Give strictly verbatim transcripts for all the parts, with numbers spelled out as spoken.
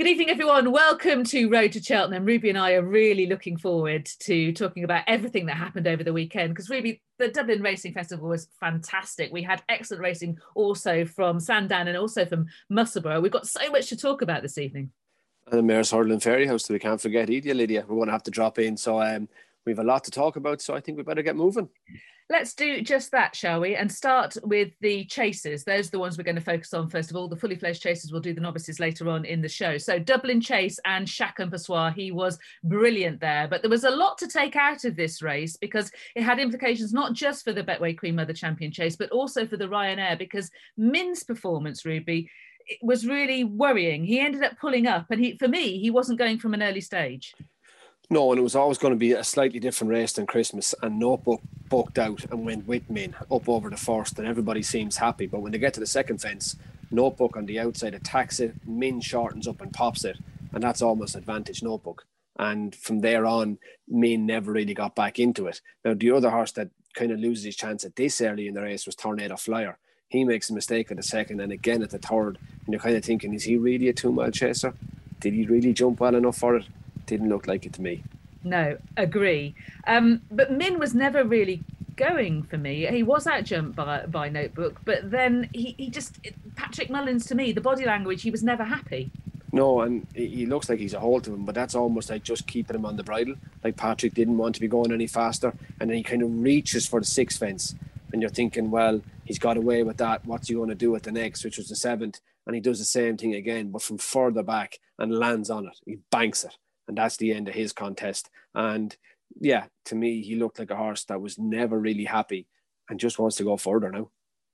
Good evening, everyone. Welcome to Road to Cheltenham. Ruby and I are really looking forward to talking about everything that happened over the weekend because, Ruby, the Dublin Racing Festival was fantastic. We had excellent racing also from Sandown and also from Musselburgh. We've got so much to talk about this evening. And the Mayor's Hurdle and Fairyhouse, we can't forget Edia, Lydia. We're going to have to drop in. So um, we have a lot to talk about, so I think we better get moving. Let's do just that, shall we? And start with the chasers. Those are the ones we're going to focus on first of all. The fully fledged chasers, will do the novices later on in the show. So Dublin Chase and Chacun Pour, he was brilliant there. But there was a lot to take out of this race because it had implications not just for the Betway Queen Mother Champion Chase, but also for the Ryanair, because Min's performance, Ruby, it was really worrying. He ended up pulling up, and he, for me, he wasn't going from an early stage. No, and it was always going to be a slightly different race than Christmas, and Notebook bucked out and went with Min up over the first, and everybody seems happy. But when they get to the second fence, Notebook on the outside attacks it, Min shortens up and pops it, and that's almost advantage Notebook. And from there on, Min never really got back into it. Now, the other horse that kind of loses his chance at this early in the race was Tornado Flyer. He makes a mistake at the second and again at the third, and you're kind of thinking, is he really a two-mile chaser? Did he really jump well enough for it? Didn't look like it to me. No, agree. Um, but Min was never really going for me. He was outjumped by, by Notebook, but then he, he just, Patrick Mullins, to me, the body language, he was never happy. No, and he looks like he's a hold to him, but that's almost like just keeping him on the bridle. Like Patrick didn't want to be going any faster, and then he kind of reaches for the sixth fence, and you're thinking, well, he's got away with that. What's he going to do at the next, which was the seventh? And he does the same thing again, but from further back and lands on it. He banks it. And that's the end of his contest. And yeah, to me, he looked like a horse that was never really happy and just wants to go further now.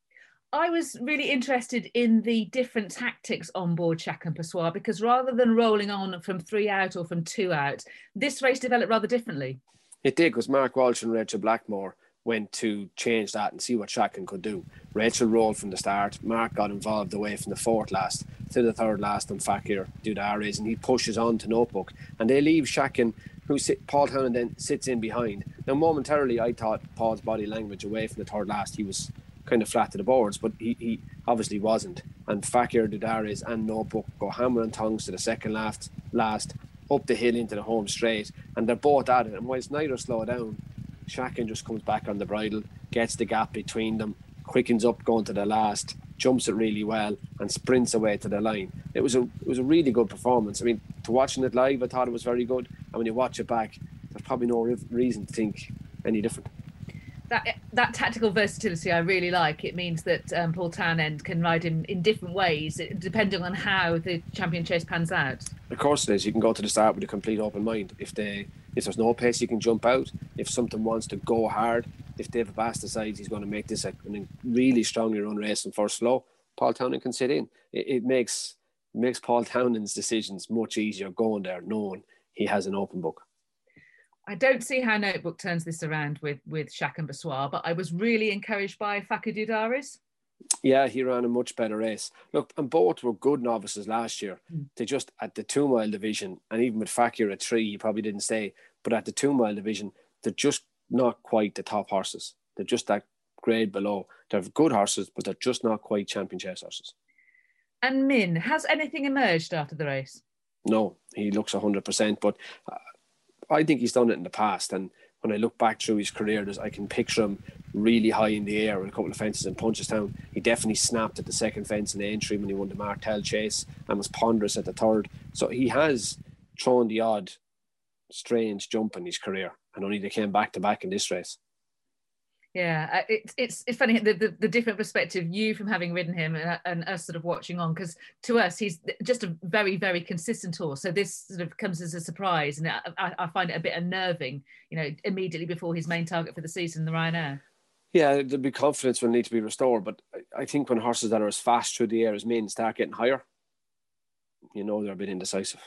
I was really interested in the different tactics on board Chacun Pour because rather than rolling on from three out or from two out, this race developed rather differently. It did, because Mark Walsh and Rachel Blackmore went to change that and see what Chacun could do. Rachel rolled from the start. Mark got involved away from the fourth last to the third last on Fakir Dudares, and he pushes on to Notebook. And they leave Chacun, who sit, Paul Townend then sits in behind. Now, momentarily, I thought Paul's body language away from the third last, he was kind of flat to the boards, but he, he obviously wasn't. And Fakir Dudares and Notebook go hammer and tongs to the second last, last, up the hill into the home straight. And they're both at it. And whilst neither slow down, Chacun just comes back on the bridle, gets the gap between them, quickens up going to the last, jumps it really well, and sprints away to the line. It was a it was a really good performance. I mean, to watching it live, I thought it was very good. And when you watch it back, there's probably no re- reason to think any different. That that tactical versatility I really like. It means that um, Paul Townend can ride him in different ways, depending on how the champion chase pans out. Of course it is. You can go to the start with a complete open mind. If they if there's no pace, you can jump out. If something wants to go hard, if David Bass decides he's going to make this a, a really strongly run race and first slow, Paul Townend can sit in. It, it makes it makes Paul Townend's decisions much easier going there, knowing he has an open book. I don't see how Notebook turns this around with, with Chacun Pour, but I was really encouraged by Fakir Dudares. Yeah, he ran a much better race. Look, and both were good novices last year. Mm. They just, at the two-mile division, and even with Fakir at three, he probably didn't stay, but at the two-mile division, they're just not quite the top horses. They're just that grade below. They're good horses, but they're just not quite champion chase horses. And Min, has anything emerged after the race? No, he looks one hundred percent, but uh, I think he's done it in the past, and when I look back through his career, I can picture him really high in the air with a couple of fences in Punchestown. He definitely snapped at the second fence in the entry when he won the Martel Chase and was ponderous at the third. So he has thrown the odd strange jump in his career, and only they came back to back in this race. Yeah, it's it's it's funny the, the the different perspective, you from having ridden him and, and us sort of watching on, because to us he's just a very very consistent horse. So this sort of comes as a surprise, and I, I find it a bit unnerving, you know, immediately before his main target for the season, the Ryanair. Yeah, there'll be confidence will need to be restored, but I think when horses that are as fast through the air as Min start getting higher, you know they're a bit indecisive,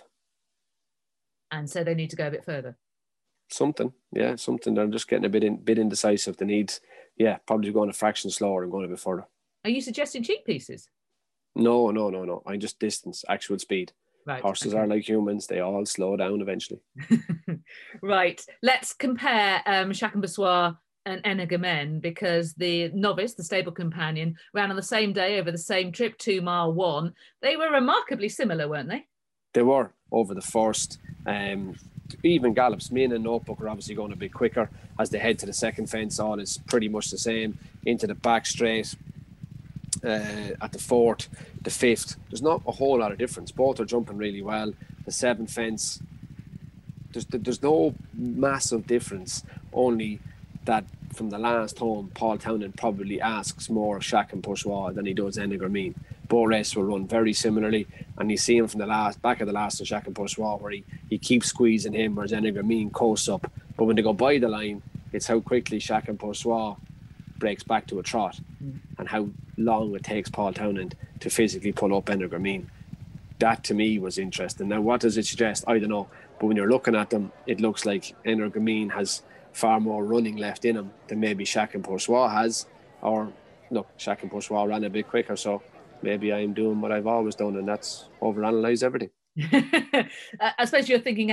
and so they need to go a bit further. Something, yeah, something. They're just getting a bit in, bit indecisive. They need, yeah, probably going a fraction slower and going a bit further. Are you suggesting cheek pieces? No, no, no, no. I just distance, actual speed. Right. Horses okay. are like humans; they all slow down eventually. Right. Let's compare um, Chacun Pour and Energumen, because the novice, the stable companion, ran on the same day over the same trip, two mile one. They were remarkably similar, weren't they? They were over the first. Um, even gallops, Min and Notebook are obviously going a bit quicker as they head to the second fence. All is pretty much the same. Into the back straight uh, at the fourth, the fifth. There's not a whole lot of difference. Both are jumping really well. The seventh fence, there's there's no massive difference. Only that from the last home, Paul Townend probably asks more Shack and Bourgeois than he does Ennigermeen. Both races will run very similarly, and you see him from the last back of the last in Shack and Bourgeois where he, he keeps squeezing him, whereas Ennigermeen coasts up. But when they go by the line, it's how quickly Shack and Bourgeois breaks back to a trot, mm. and how long it takes Paul Townend to physically pull up Ennigermeen. That to me was interesting. Now, what does it suggest? I don't know. But when you're looking at them, it looks like Ennigermeen has far more running left in him than maybe Shack and Bourgeois has. Or, look, Shack and Bourgeois ran a bit quicker, so maybe I'm doing what I've always done, and that's overanalyze everything. I suppose you're thinking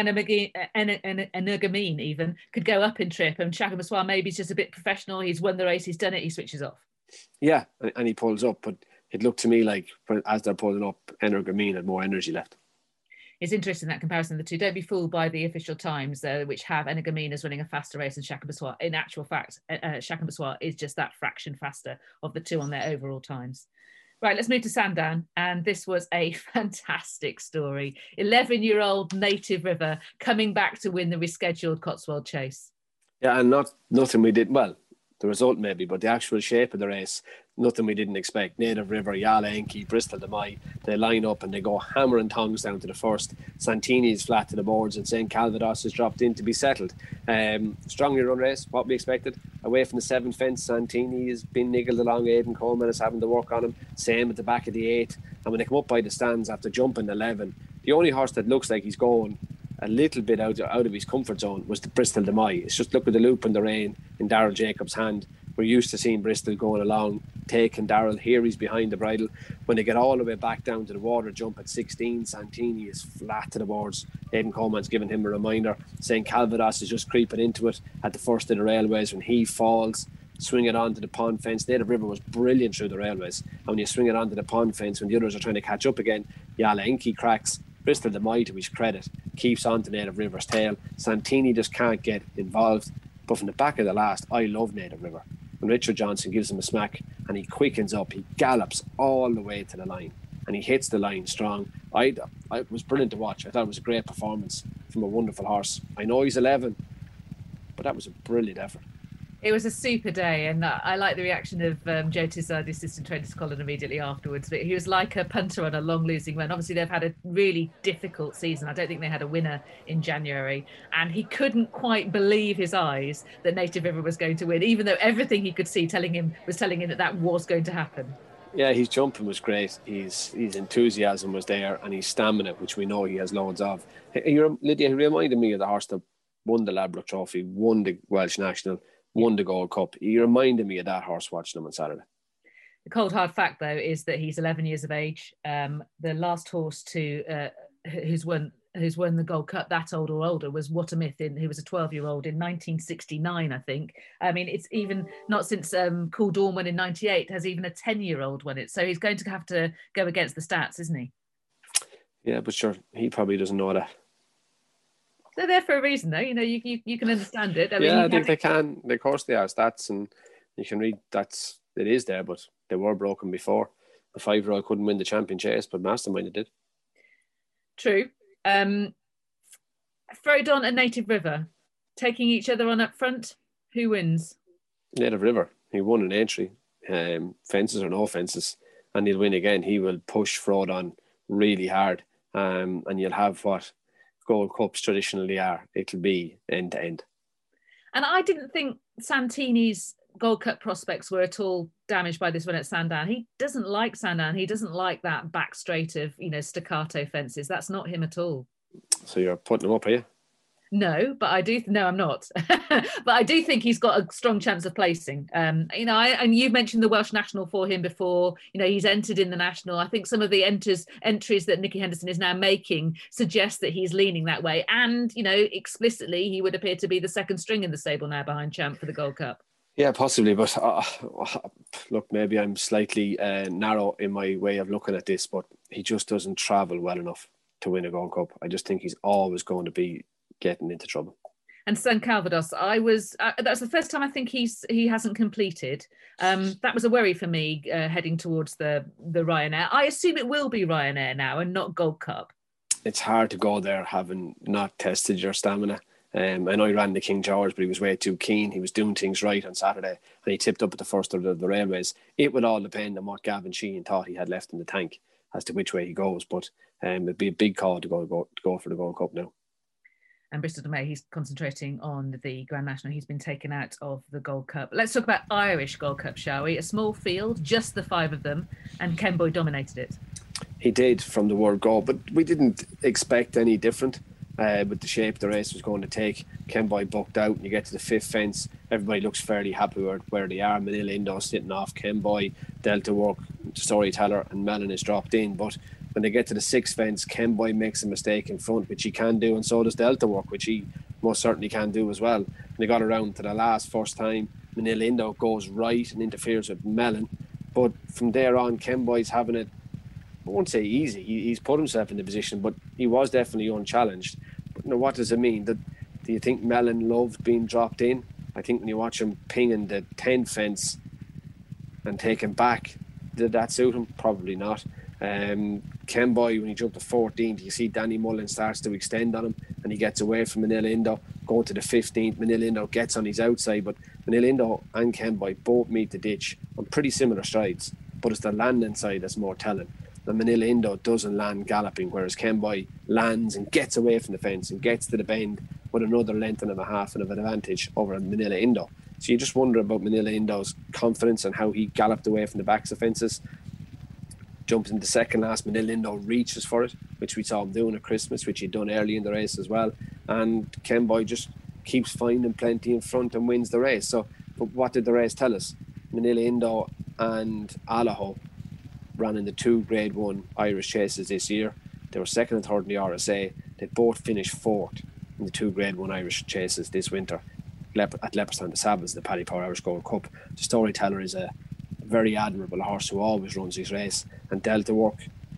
Ennigermeen even could go up in trip, and Shack and Bourgeois maybe he's just a bit professional. He's won the race, he's done it, he switches off. Yeah, and he pulls up, but it looked to me like as they're pulling up, Ennigermeen had more energy left. It's interesting that comparison of the two. Don't be fooled by the official times, uh, which have Ennigermeen as running a faster race than Shack and Bourgeois. In actual fact, uh, Shack and Bourgeois is just that fraction faster of the two on their overall times. Right, let's move to Sandown. And this was a fantastic story. eleven-year-old Native River coming back to win the rescheduled Cotswold Chase. Yeah, and not nothing we did, well, the result maybe, but the actual shape of the race, nothing we didn't expect. Native River, Yala Enki, Bristol de Mai, they line up and they go hammer and tongs down to the first. Santini is flat to the boards and Saint Calvados is dropped in to be settled. Um, strongly run race, what we expected. Away from the seventh fence, Santini has been niggled along. Aidan Coleman is having to work on him. Same at the back of the eight. And when they come up by the stands after jumping eleven, the only horse that looks like he's going a little bit out of, out of his comfort zone was the Bristol de Mai. It's just look at the loop in the rein in Darryl Jacobs' hand. We're used to seeing Bristol going along, taking Darryl. Here he's behind the bridle. When they get all the way back down to the water jump at sixteen, Santini is flat to the boards. Aidan Coleman's giving him a reminder. Saint Calvados is just creeping into it at the first of the railways. When he falls, swing it onto the pond fence. Native River was brilliant through the railways. And when you swing it onto the pond fence, when the others are trying to catch up again, Yala Enki cracks. Bristol de Mai, to his credit, keeps on to Native River's tail. Santini just can't get involved. But from the back of the last, I love Native River. When Richard Johnson gives him a smack and he quickens up, he gallops all the way to the line and he hits the line strong. I, I it was brilliant to watch. I thought it was a great performance from a wonderful horse. I know he's eleven, but that was a brilliant effort. It was a super day, and I like the reaction of um, Joe Tissard, the assistant trainer to Colin, immediately afterwards. But he was like a punter on a long losing run. Obviously, they've had a really difficult season. I don't think they had a winner in January, and he couldn't quite believe his eyes that Native River was going to win, even though everything he could see telling him was telling him that that was going to happen. Yeah, his jumping was great. His his enthusiasm was there, and his stamina, which we know he has loads of. You're, Lydia, he reminded me of the horse that won the Ladbroke Trophy, won the Welsh National, won the Gold Cup. He reminded me of that horse watching him on Saturday. The cold hard fact, though, is that he's eleven years of age. Um, the last horse to uh, who's won who's won the Gold Cup, that old or older, was What a Myth, in who was a twelve-year-old in nineteen sixty-nine, I think. I mean, it's even not since um, Cool Dawn won in ninety-eight has even a ten-year-old won it. So he's going to have to go against the stats, isn't he? Yeah, but sure, he probably doesn't know that. They're there for a reason, though. You know, you you, you can understand it. I yeah, mean, I think they can. Of course, they are stats, and you can read that's it is there, but they were broken before. The five-year-old couldn't win the champion chase, but Mastermind did. True. Um, Frodon and Native River taking each other on up front. Who wins? Native River. He won an entry, um, fences or no fences, and he'll win again. He will push Frodon really hard, um, and you'll have what Gold Cups traditionally are. It'll be end to end. And I didn't think Santini's Gold Cup prospects were at all damaged by this run at Sandown. He doesn't like Sandown. He doesn't like that back straight of, you know, staccato fences. That's not him at all. So you're putting him up, are you? No, but I do. No, I'm not. But I do think he's got a strong chance of placing. Um, you know, I, and you mentioned the Welsh National for him before. You know, he's entered in the National. I think some of the enters entries that Nicky Henderson is now making suggest that he's leaning that way. And, you know, explicitly, he would appear to be the second string in the stable now behind Champ for the Gold Cup. Yeah, possibly. But uh, look, maybe I'm slightly uh, narrow in my way of looking at this, but he just doesn't travel well enough. to win a Gold Cup. I just think he's always going to be getting into trouble. And San Calvados, I was, uh, that's the first time I think he's he hasn't completed. Um, that was a worry for me uh, heading towards the, the Ryanair. I assume it will be Ryanair now and not Gold Cup. It's hard to go there having not tested your stamina. Um, I know he ran the King George, but he was way too keen. He was doing things right on Saturday, and he tipped up at the first of the, the railways. It would all depend on what Gavin Sheehan thought he had left in the tank as to which way he goes. But um, it'd be a big call to go, go to go for the Gold Cup now. And Bristol de May, he's concentrating on the Grand National. He's been taken out of the Gold Cup. Let's talk about Irish Gold Cup, shall we? A small field, just the five of them, and Ken Boy dominated it. He did from the word go, but we didn't expect any different uh, with the shape the race was going to take. Ken Boy bucked out, and you get to the fifth fence. Everybody looks fairly happy where, where they are. Manila Indo sitting off. Ken Boy, Delta Work, Storyteller, and Mellon is dropped in. But when they get to the sixth fence, Ken Boy makes a mistake in front, which he can do, and so does Delta Work, which he most certainly can do as well. And they got around to the last first time. Manila Indo goes right and interferes with Mellon. But from there on, Ken Boy's having it, I won't say easy. He, he's put himself in the position, but he was definitely unchallenged. But you know, what does it mean? That, do you think Mellon loved being dropped in? I think when you watch him pinging the ten fence and taking back, did that suit him? Probably not. Um, Ken Boy, when he jumped to fourteenth, you see Danny Mullen starts to extend on him, and he gets away from Manila Indo. Going to the fifteenth, Manila Indo gets on his outside, but Manila Indo and Ken Boy both meet the ditch on pretty similar strides, but it's the landing side that's more telling. The Manila Indo doesn't land galloping, whereas Ken Boy lands and gets away from the fence and gets to the bend with another length and a half and of an advantage over Manila Indo. So you just wonder about Manila Indo's confidence and how he galloped away from the backs of fences. Jumps into second last, Manila Indo reaches for it, which we saw him doing at Christmas, which he'd done early in the race as well. And Ken Boy just keeps finding plenty in front and wins the race. So, but what did the race tell us? Manila Indo and Allaho ran in the two Grade One Irish chases this year. They were second and third in the R S A. They both finished fourth in the two Grade One Irish chases this winter at Leopardstown des Sables, the Paddy Power Irish Gold Cup. The Storyteller is a very admirable horse who always runs his race. And Delta Work,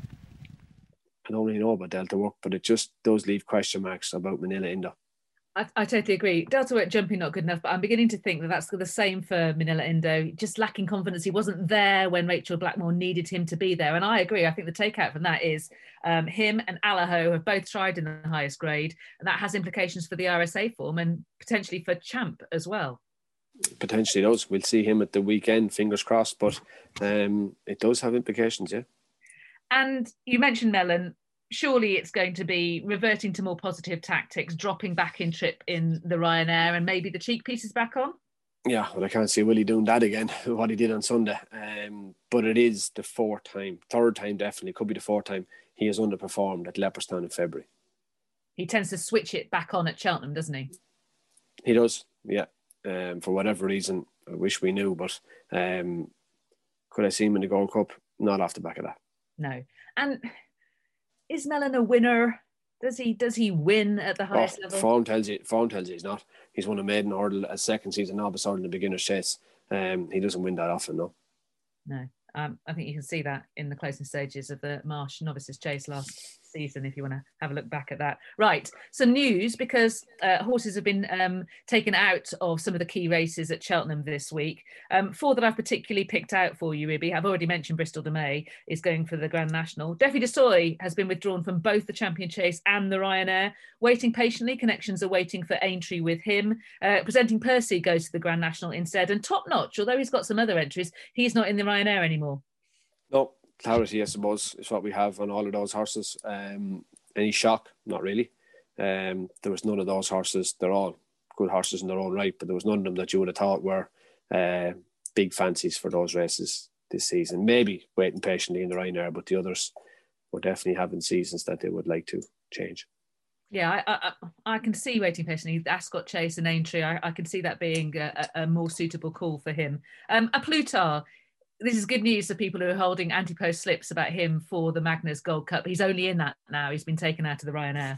I don't really know about Delta Work, but it just does leave question marks about Manila Indo. I, I totally agree. Delta Work jumping not good enough, but I'm beginning to think that that's the same for Manila Indo. Just lacking confidence. He wasn't there when Rachel Blackmore needed him to be there. And I agree. I think the takeout from that is um, him and Allaho have both tried in the highest grade, and that has implications for the R S A form and potentially for Champ as well. Potentially does. We'll see him at the weekend, fingers crossed, but um, it does have implications, yeah. And you mentioned Mellon. Surely it's going to be reverting to more positive tactics, dropping back in trip in the Ryanair, and maybe the cheek pieces back on? Yeah, well, I can't see Willie doing that again, what he did on Sunday. Um, but it is the fourth time, third time definitely, could be the fourth time he has underperformed at Leopardstown in February. He tends to switch it back on at Cheltenham, doesn't he? He does, yeah. Um, for whatever reason, I wish we knew, but um, could I see him in the Gold Cup? Not off the back of that. No. And is Mellon a winner? Does he does he win at the highest oh, level? Form tells you, form tells you he's not. He's won a maiden hurdle, a second season novice hurdle in the beginner's chase. Um, he doesn't win that often, no. No. Um, I think you can see that in the closing stages of the Marsh Novices Chase last season, if you want to have a look back at that. Right, some news, because uh, horses have been um, taken out of some of the key races at Cheltenham this week. Um, four that I've particularly picked out for you, Ibby. I've already mentioned Bristol de May is going for the Grand National. Defi de Soy has been withdrawn from both the Champion Chase and the Ryanair. Waiting patiently, connections are waiting for Aintree with him. Uh, Presenting Percy goes to the Grand National instead. And Top Notch, although he's got some other entries, he's not in the Ryanair anymore. No, clarity, I suppose, is what we have on all of those horses. Um, any shock? Not really. Um, there was none of those horses. They're all good horses in their own right, but there was none of them that you would have thought were uh, big fancies for those races this season. Maybe Waiting Patiently in the Ryanair, but the others were definitely having seasons that they would like to change. Yeah, I, I, I can see Waiting Patiently, Ascot Chase and Aintree. I, I can see that being a, a more suitable call for him. Um, a Plutar. This is good news for people who are holding anti-post slips about him for the Magnus Gold Cup. He's only in that now. He's been taken out of the Ryanair.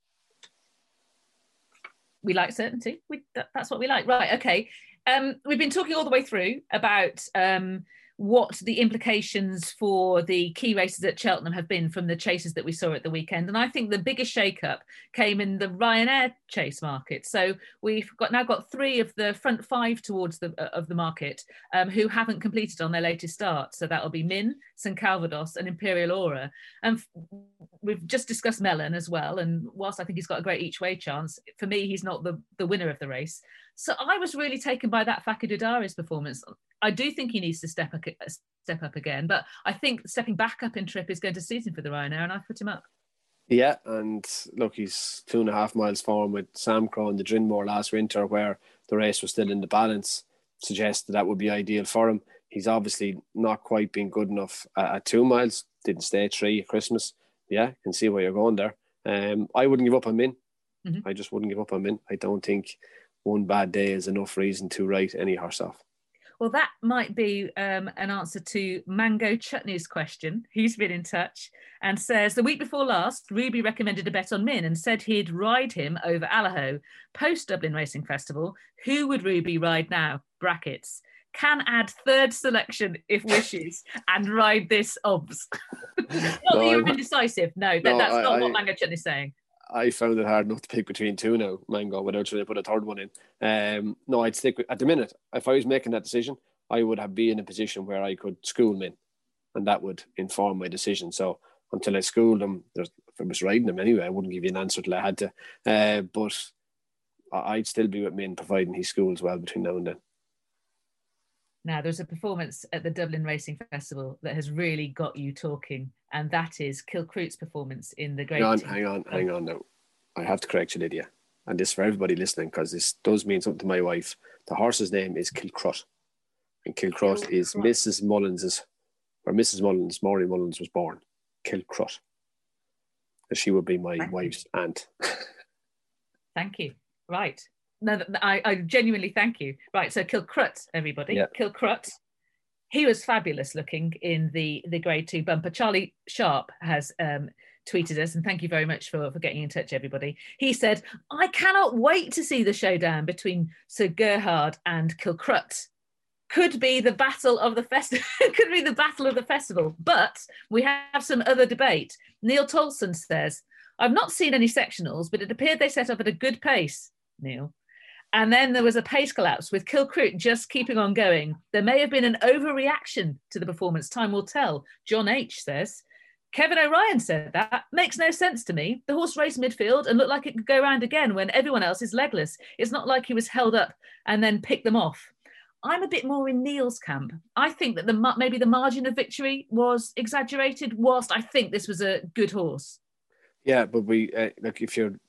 We like certainty. We, that, that's what we like. Right, okay. Um, we've been talking all the way through about um, what the implications for the key races at Cheltenham have been from the chases that we saw at the weekend. And I think the biggest shake-up came in the Ryanair chase market. So we've got now got three of the front five towards the uh, of the market um, who haven't completed on their latest start. So that'll be Min, Saint Calvados and Imperial Aura. And we've just discussed Mellon as well. And whilst I think he's got a great each-way chance, for me, he's not the, the winner of the race. So I was really taken by that Fakir Dudari's performance. I do think he needs to step up, step up again, but I think stepping back up in trip is going to suit him for the Ryanair, and I've put him up. Yeah, and look, he's two and a half miles forward with Sam Crow and the Drinmore last winter, where the race was still in the balance, suggests that that would be ideal for him. He's obviously not quite been good enough at, at two miles, didn't stay three at Christmas. Yeah, can see where you're going there. Um, I wouldn't give up on Min. Mm-hmm. I just wouldn't give up on Min. I don't think one bad day is enough reason to write any horse off. Well, that might be um, an answer to Mango Chutney's question. He's been in touch and says, the week before last, Ruby recommended a bet on Min and said he'd ride him over Allaho. Post Dublin Racing Festival, who would Ruby ride now? Brackets. Can add third selection if wishes and ride this obs. Not no, that you're I'm, indecisive. No, that, no that's I, not I, what Mango Chutney's saying. I found it hard enough to pick between two now, Mango, without trying to put a third one in. Um, no, I'd stick with, at the minute, if I was making that decision, I would have been in a position where I could school Min, and that would inform my decision. So until I schooled them, if I was riding them anyway, I wouldn't give you an answer till I had to. Uh, but I'd still be with Min, providing he schools well between now and then. Now, there's a performance at the Dublin Racing Festival that has really got you talking, and that is Kilcruit's performance in the Grade Hang on, Two. hang on, hang on now. I have to correct you, Lydia. And this for everybody listening, because this does mean something to my wife. The horse's name is Kilcrut. And Kilcrut Kilcrut. is Missus Mullins's, or Missus Mullins, Maury Mullins was born. Kilcrut. And she would be my Thank wife's you. aunt. Thank you. Right. No, I, I genuinely thank you. Right, so Kilcrut, everybody. Yeah. Kilcrut. He was fabulous looking in the, the Grade Two bumper. Charlie Sharp has um, tweeted us, and thank you very much for, for getting in touch, everybody. He said, I cannot wait to see the showdown between Sir Gerhard and Kilcrut. Could be the battle of the festival. Could be the battle of the festival. But we have some other debate. Neil Tolson says, I've not seen any sectionals, but it appeared they set up at a good pace, Neil. And then there was a pace collapse with Kilcruit just keeping on going. There may have been an overreaction to the performance. Time will tell. John H says, Kevin O'Ryan said that. Makes no sense to me. The horse raced midfield and looked like it could go round again when everyone else is legless. It's not like he was held up and then picked them off. I'm a bit more in Neil's camp. I think that the maybe the margin of victory was exaggerated, whilst I think this was a good horse. Yeah, but we uh, like if you're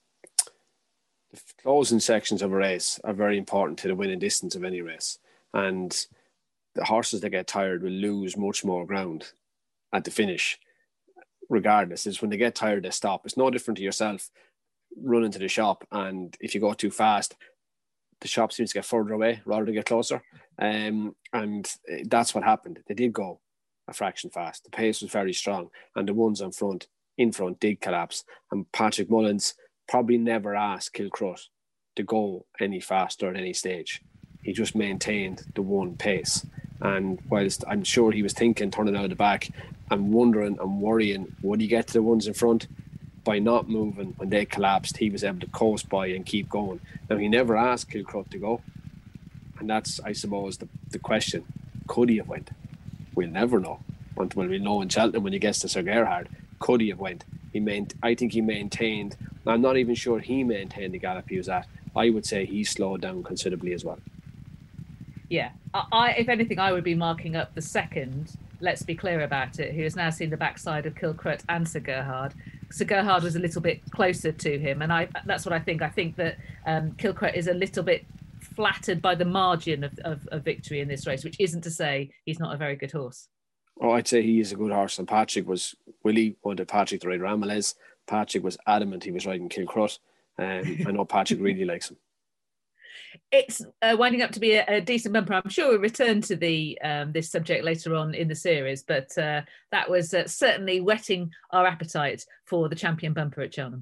the closing sections of a race are very important to the winning distance of any race, and the horses that get tired will lose much more ground at the finish. Regardless, is when they get tired, they stop. It's no different to yourself running to the shop, and if you go too fast, the shop seems to get further away rather than get closer. Um, and that's what happened. They did go a fraction fast. The pace was very strong, and the ones on front, in front, did collapse. And Patrick Mullins probably never asked Kilcrut to go any faster at any stage. He just maintained the one pace. And whilst I'm sure he was thinking, turning out of the back, and wondering and worrying, would he get to the ones in front? By not moving when they collapsed, he was able to coast by and keep going. Now, he never asked Kilcrut to go. And that's, I suppose, the, the question. Could he have went? We'll never know. Until we'll know in Cheltenham when he gets to Sir Gerhard. Could he have went? He main, I think he maintained. I'm not even sure he maintained the gallop he was at. I would say he slowed down considerably as well. Yeah. I, if anything, I would be marking up the second, let's be clear about it, who has now seen the backside of Kilcrut and Sir Gerhard. Sir Gerhard was a little bit closer to him, and I that's what I think. I think that um, Kilcrut is a little bit flattered by the margin of, of, of victory in this race, which isn't to say he's not a very good horse. Oh, I'd say he is a good horse, and Patrick was, Willie wanted Patrick to ride Ramilez. Patrick was adamant he was riding Kilcrut, and um, I know Patrick really likes him. It's uh, winding up to be a, a decent bumper. I'm sure we'll return to the um, this subject later on in the series, but uh, that was uh, certainly whetting our appetite for the champion bumper at Cheltenham.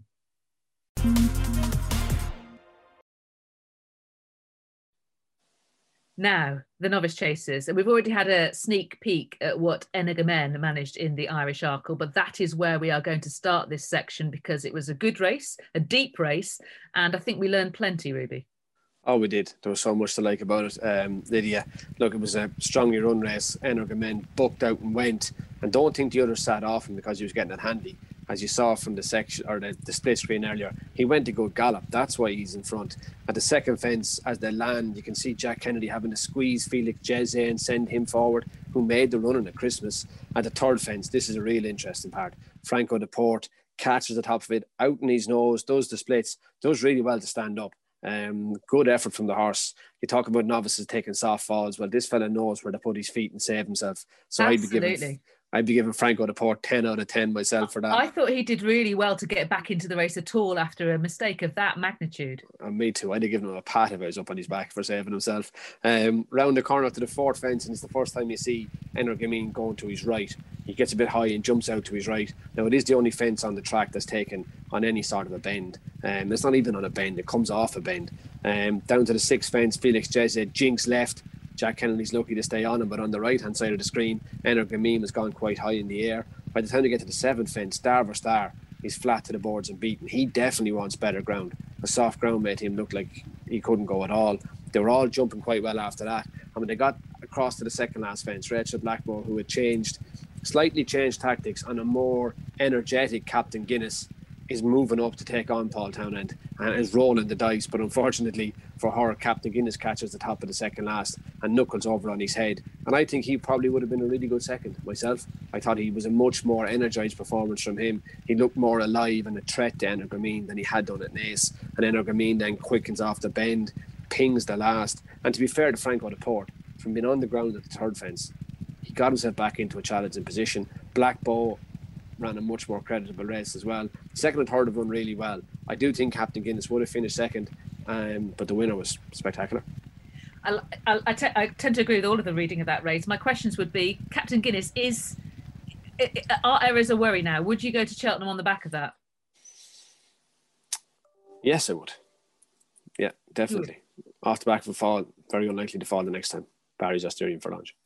Now, the novice chasers, and we've already had a sneak peek at what Energymen managed in the Irish Arkle, but that is where we are going to start this section because it was a good race, a deep race, and I think we learned plenty, Ruby. Oh, we did. There was so much to like about it. Um, Lydia, look, it was a strongly run race. Energymen booked out and went, and don't think the others sat off him because he was getting it handy. As you saw from the section or the, the split screen earlier, he went to go gallop. That's why he's in front. At the second fence, as they land, you can see Jack Kennedy having to squeeze Felix Jeze and send him forward, who made the run at Christmas. At the third fence, this is a real interesting part. Franco Deporte catches the top of it, out in his nose, does the splits, does really well to stand up. Um, good effort from the horse. You talk about novices taking soft falls. Well, this fella knows where to put his feet and save himself. So Absolutely. I'd be giving... I'd be giving Franco Deporte ten out of ten myself for that. I thought he did really well to get back into the race at all after a mistake of that magnitude. And me too. I'd have given him a pat if I was up on his back for saving himself. Um, round the corner to the fourth fence, and it's the first time you see Energymen going to his right. He gets a bit high and jumps out to his right. Now, it is the only fence on the track that's taken on any sort of a bend. Um, it's not even on a bend. It comes off a bend. Um, down to the sixth fence, Felix Jeze jinks left. Jack Kennedy's lucky to stay on him, but on the right-hand side of the screen, Energymen has gone quite high in the air. By the time they get to the seventh fence, Darver Star, he's flat to the boards and beaten. He definitely wants better ground. The soft ground made him look like he couldn't go at all. They were all jumping quite well after that. And when they got across to the second last fence, Rachel Blackmore, who had changed, slightly changed tactics on a more energetic Captain Guinness, is moving up to take on Paul Townend and is rolling the dice, but unfortunately for her, Captain Guinness catches the top of the second last and knuckles over on his head. And I think he probably would have been a really good second myself. I thought he was a much more energised performance from him. He looked more alive and a threat to Energymen than he had done at Naas. And Energymen then quickens off the bend, pings the last. And to be fair to Franco Deporte, from being on the ground at the third fence, he got himself back into a challenging position. Black Bow ran a much more creditable race as well. Second and third have run really well. I do think Captain Guinness would have finished second, um, but the winner was spectacular. I, I, I, te- I tend to agree with all of the reading of that race. My questions would be, Captain Guinness, is are errors a worry now? Would you go to Cheltenham on the back of that? Yes, I would. Yeah, definitely. Good. Off the back of a fall, very unlikely to fall the next time. Barry's Asterion for lunch.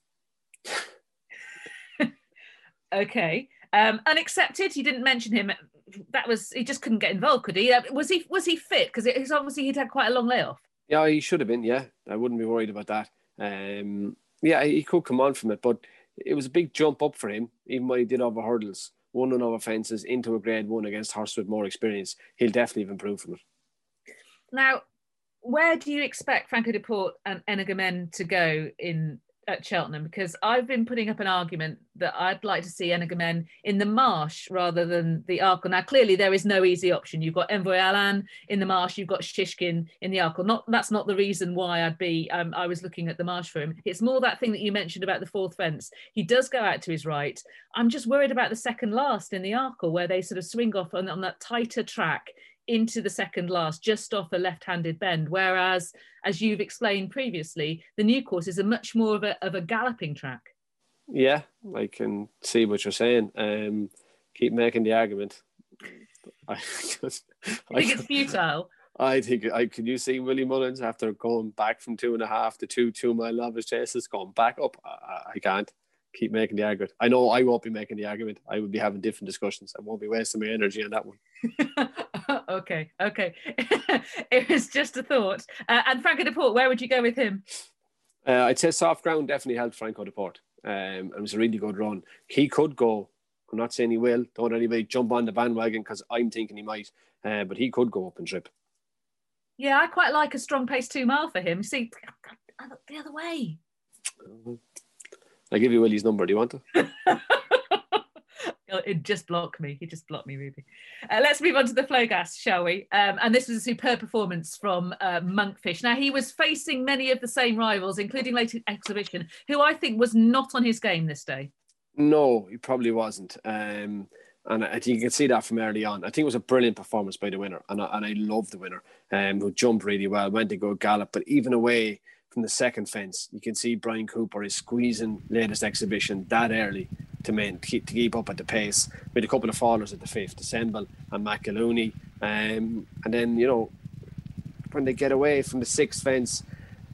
Okay. Um, unaccepted. You didn't mention him. That was he just couldn't get involved, could he? Uh, was he was he fit? Because it's obviously he'd had quite a long layoff. Yeah, he should have been. Yeah, I wouldn't be worried about that. Um, yeah, he could come on from it, but it was a big jump up for him. Even when he did over hurdles, one and over fences into a grade one against horse with more experience, he'll definitely have improved from it. Now, where do you expect Franco Deporte and Energymen to go in at Cheltenham? Because I've been putting up an argument that I'd like to see Energymen in the Marsh rather than the Arkle. Now, clearly there is no easy option. You've got Envoy Allen in the Marsh, you've got Shishkin in the Arkle. Not that's not the reason why I'd be. Um, I was looking at the Marsh for him. It's more that thing that you mentioned about the fourth fence. He does go out to his right. I'm just worried about the second last in the Arkle, where they sort of swing off on, on that tighter track into the second last, just off a left-handed bend. Whereas, as you've explained previously, the new course is a much more of a of a galloping track. Yeah, I can see what you're saying. Um, keep making the argument. I, just, I think I, it's futile. I think I could you see Willie Mullins after going back from two and a half to two two mile novice chases, going back up. I, I can't. Keep making the argument. I know I won't be making the argument. I will be having different discussions. I won't be wasting my energy on that one. okay, okay. It was just a thought. Uh, and Franco Deporte, where would you go with him? Uh, I'd say soft ground definitely helped Franco Deporte. Um, it was a really good run. He could go. I'm not saying he will. Don't anybody jump on the bandwagon because I'm thinking he might. Uh, but he could go up and trip. Yeah, I quite like a strong pace two mile for him. See, the other way. Uh, I'll give you Willie's number. Do you want to? It just blocked me. He just blocked me, Ruby. Uh, let's move on to the Flogas, shall we? Um, and this was a superb performance from uh, Monkfish. Now, he was facing many of the same rivals, including Late Exhibition, who I think was not on his game this day. No, he probably wasn't. Um, and I think you can see that from early on. I think it was a brilliant performance by the winner. And I, and I love the winner, um, who jumped really well, went to go gallop. But even away from the second fence, you can see Brian Cooper is squeezing Latest Exhibition that early to, main, to, keep, to keep up at the pace, with a couple of fallers at the fifth, Semble and McAlooney. Um, and then, you know, when they get away from the sixth fence,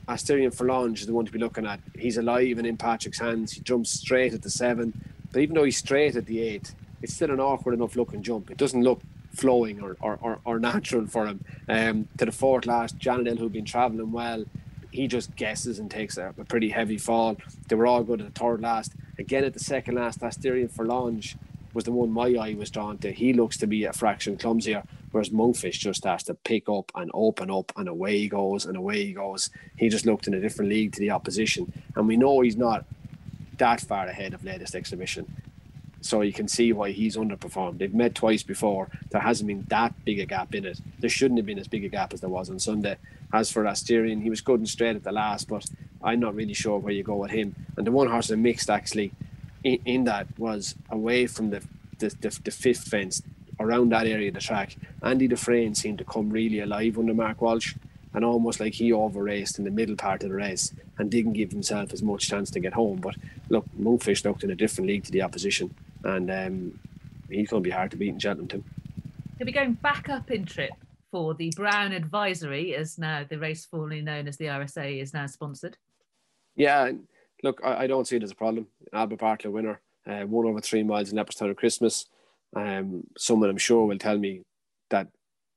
Asterion Forlange is the one to be looking at. He's alive and in Patrick's hands. He jumps straight at the seven, but even though he's straight at the eight, it's still an awkward enough looking jump. It doesn't look flowing or, or, or, or natural for him. Um, to the fourth last, Janadel, who'd been travelling well, he just guesses and takes a, a pretty heavy fall. They were all good at the third last. Again, at the second last, Asterion Forlange was the one my eye was drawn to. He looks to be a fraction clumsier, whereas Monkfish just has to pick up and open up, and away he goes and away he goes. He just looked in a different league to the opposition, and we know he's not that far ahead of latest exhibition, so you can see why he's underperformed. They've met twice before. There hasn't been that big a gap in it. There shouldn't have been as big a gap as there was on Sunday. As for Asterion, he was good and straight at the last, but I'm not really sure where you go with him. And the one horse that mixed actually in, in that was away from the the, the the fifth fence, around that area of the track. Andy Dufresne seemed to come really alive under Mark Walsh, and almost like he over-raced in the middle part of the race and didn't give himself as much chance to get home. But look, Monkfish looked in a different league to the opposition, and um, he's going to be hard to beat in Cheltenham too. He'll be going back up in trip for the Brown Advisory, as now the race formerly known as the R S A is now sponsored. Yeah, look, I, I don't see it as a problem. Albert Bartlett winner, uh, one over three miles in Leopardstown at Christmas. Um, someone I'm sure will tell me that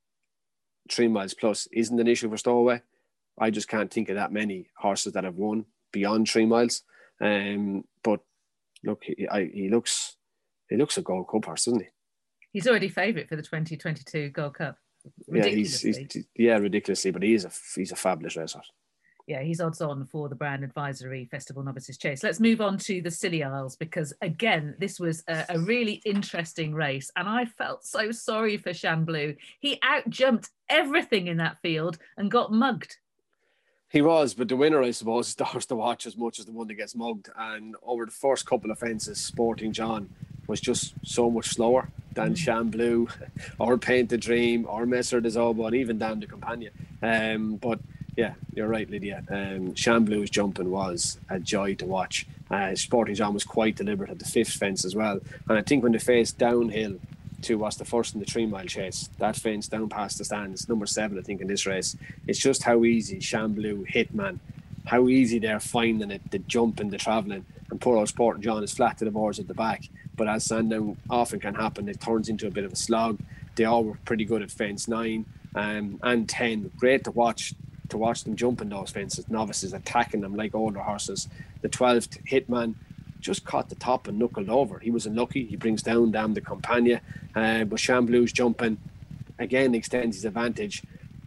three miles plus isn't an issue for Stowaway. I just can't think of that many horses that have won beyond three miles. Um, but look, he, I, he looks he looks a Gold Cup horse, doesn't he? He's already favourite for the twenty twenty-two Gold Cup. Yeah, he's, he's yeah ridiculously, but he is a he's a fabulous racehorse. Yeah, he's odds on for the Brown Advisory Festival Novices Chase. Let's move on to the Scilly Isles, because again, this was a, a really interesting race, and I felt so sorry for Shamblou. He outjumped everything in that field and got mugged. He was, but the winner, I suppose, is the horse to watch as much as the one that gets mugged. And over the first couple of fences, Sporting John was just so much slower than mm. Shamblou or Paint the Dream or Messer des Obo, and even down to Compania. Um, but yeah, you're right, Lydia. Um, Shamblou's jumping was a joy to watch. Uh, Sporting John was quite deliberate at the fifth fence as well. And I think when they faced downhill to what's the first in the three mile chase, that fence down past the stands, number seven, I think, in this race, it's just how easy Shamblou, Hitman, how easy they're finding it, the jumping, the travelling. And poor old Sporting John is flat to the boards at the back. But as Sandown often can happen, it turns into a bit of a slog. They all were pretty good at fence nine um, and ten. Great to watch to watch them jumping those fences, novices attacking them like older horses. The twelfth Hitman just caught the top and knuckled over. He was unlucky. He brings down down the Compania, uh, but Shamblou's jumping again extends his advantage.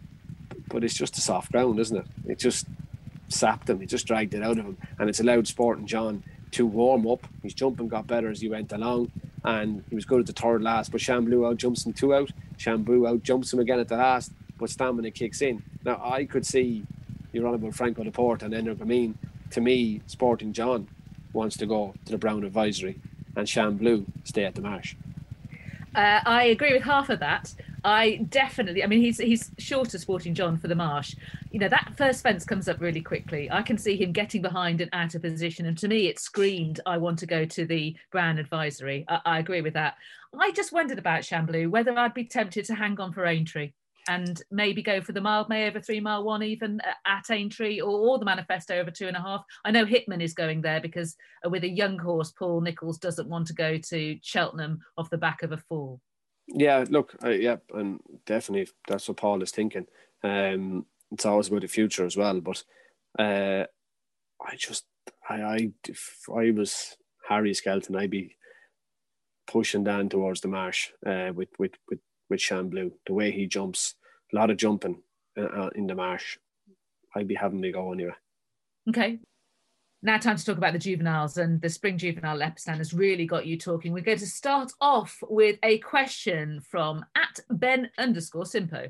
But it's just a soft ground, isn't it? It just sapped him. It just dragged it out of him, and it's allowed Sporting John to warm up. His jumping got better as he went along, and he was good at the third last. But Shamblou out jumps him two out. Shamblou out jumps him again at the last, but stamina kicks in. Now I could see you're on about Franco Laporte and Ender Gamine. To me, Sporting John wants to go to the Brown Advisory, and Shamblou stay at the Marsh. Uh, I agree with half of that. I definitely, I mean, he's he's short of Sporting John for the Marsh. You know, that first fence comes up really quickly. I can see him getting behind and out of position. And to me, it screamed, I want to go to the Brown Advisory. I, I agree with that. I just wondered about Shamblou, whether I'd be tempted to hang on for Aintree and maybe go for the Mildmay over three mile one even at Aintree, or, or the Manifesto over two and a half. I know Hitman is going there because uh, with a young horse, Paul Nicholls doesn't want to go to Cheltenham off the back of a fall. Yeah, look, uh, yeah, and definitely that's what Paul is thinking. Um, it's always about the future as well, but uh, I just, I, I, if I was Harry Skelton, I'd be pushing down towards the Marsh uh, with, with, with, with Shamblou. The way he jumps, a lot of jumping uh, in the Marsh. I'd be having me go anyway. Okay. Now time to talk about the juveniles, and the Spring Juvenile Leopardstown has really got you talking. We're going to start off with a question from at Ben underscore Simpo.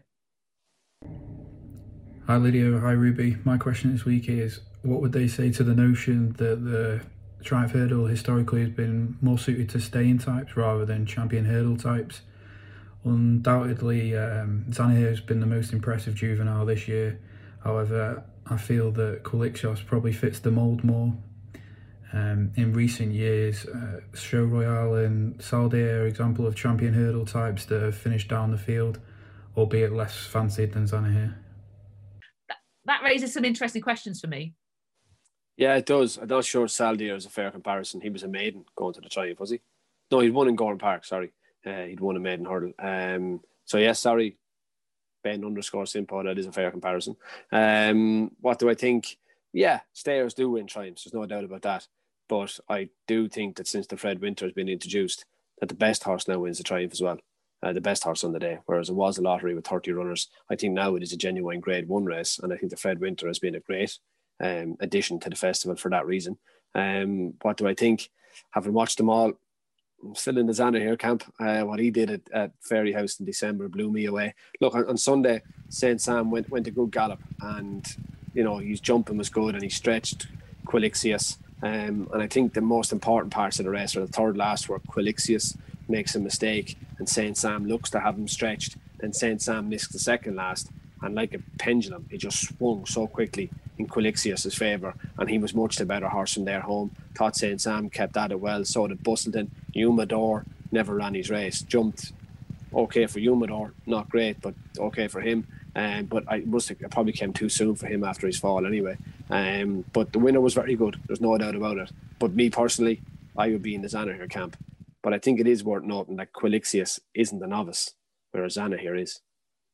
Hi Lydia, hi Ruby. My question this week is, what would they say to the notion that the Triumph Hurdle historically has been more suited to staying types rather than champion hurdle types? Undoubtedly, um, Zanahiyr has been the most impressive juvenile this year. However, I feel that Quilixios probably fits the mould more. Um, in recent years, uh, Show Royale and Salde are example of champion hurdle types that have finished down the field, albeit less fancied than Zanahiyr. that raises some interesting questions for me. Yeah, it does. I'm not sure Saldier is a fair comparison. He was a maiden going to the Triumph, was he? No, he'd won in Gowran Park, sorry. Uh, he'd won a maiden hurdle. Um, so, yes, sorry, Ben underscore Simpo, that is a fair comparison. Um, what do I think? Yeah, stayers do win Triumphs. There's no doubt about that. But I do think that since the Fred Winter has been introduced, that the best horse now wins the Triumph as well. Uh, the best horse on the day, whereas it was a lottery with thirty runners. I think now it is a genuine grade one race, and I think the Fred Winter has been a great um, addition to the festival for that reason. Um, what do I think? Having watched them all, I'm still in the Zanahiyr camp. Uh, what he did at, at Fairyhouse in December blew me away. Look, on, on Sunday, Saint Sam went went a good gallop, and you know his jumping was good, and he stretched Quilixius. Um, and I think the most important parts of the race are the third last, where Quilixius makes a mistake and Saint Sam looks to have him stretched, and Saint Sam missed the second last, and like a pendulum it just swung so quickly in Quilixius' favour, and he was much the better horse from there home. Thought Saint Sam kept at it well, so did Bustleton. Umador never ran his race, jumped okay for Umador, not great but okay for him, um, but I must have, it probably came too soon for him after his fall anyway. Um, but the winner was very good, there's no doubt about it. But me personally, I would be in the Zanahiyr camp. But I think it is worth noting that Quilixius isn't a novice, whereas Zanahiyr is.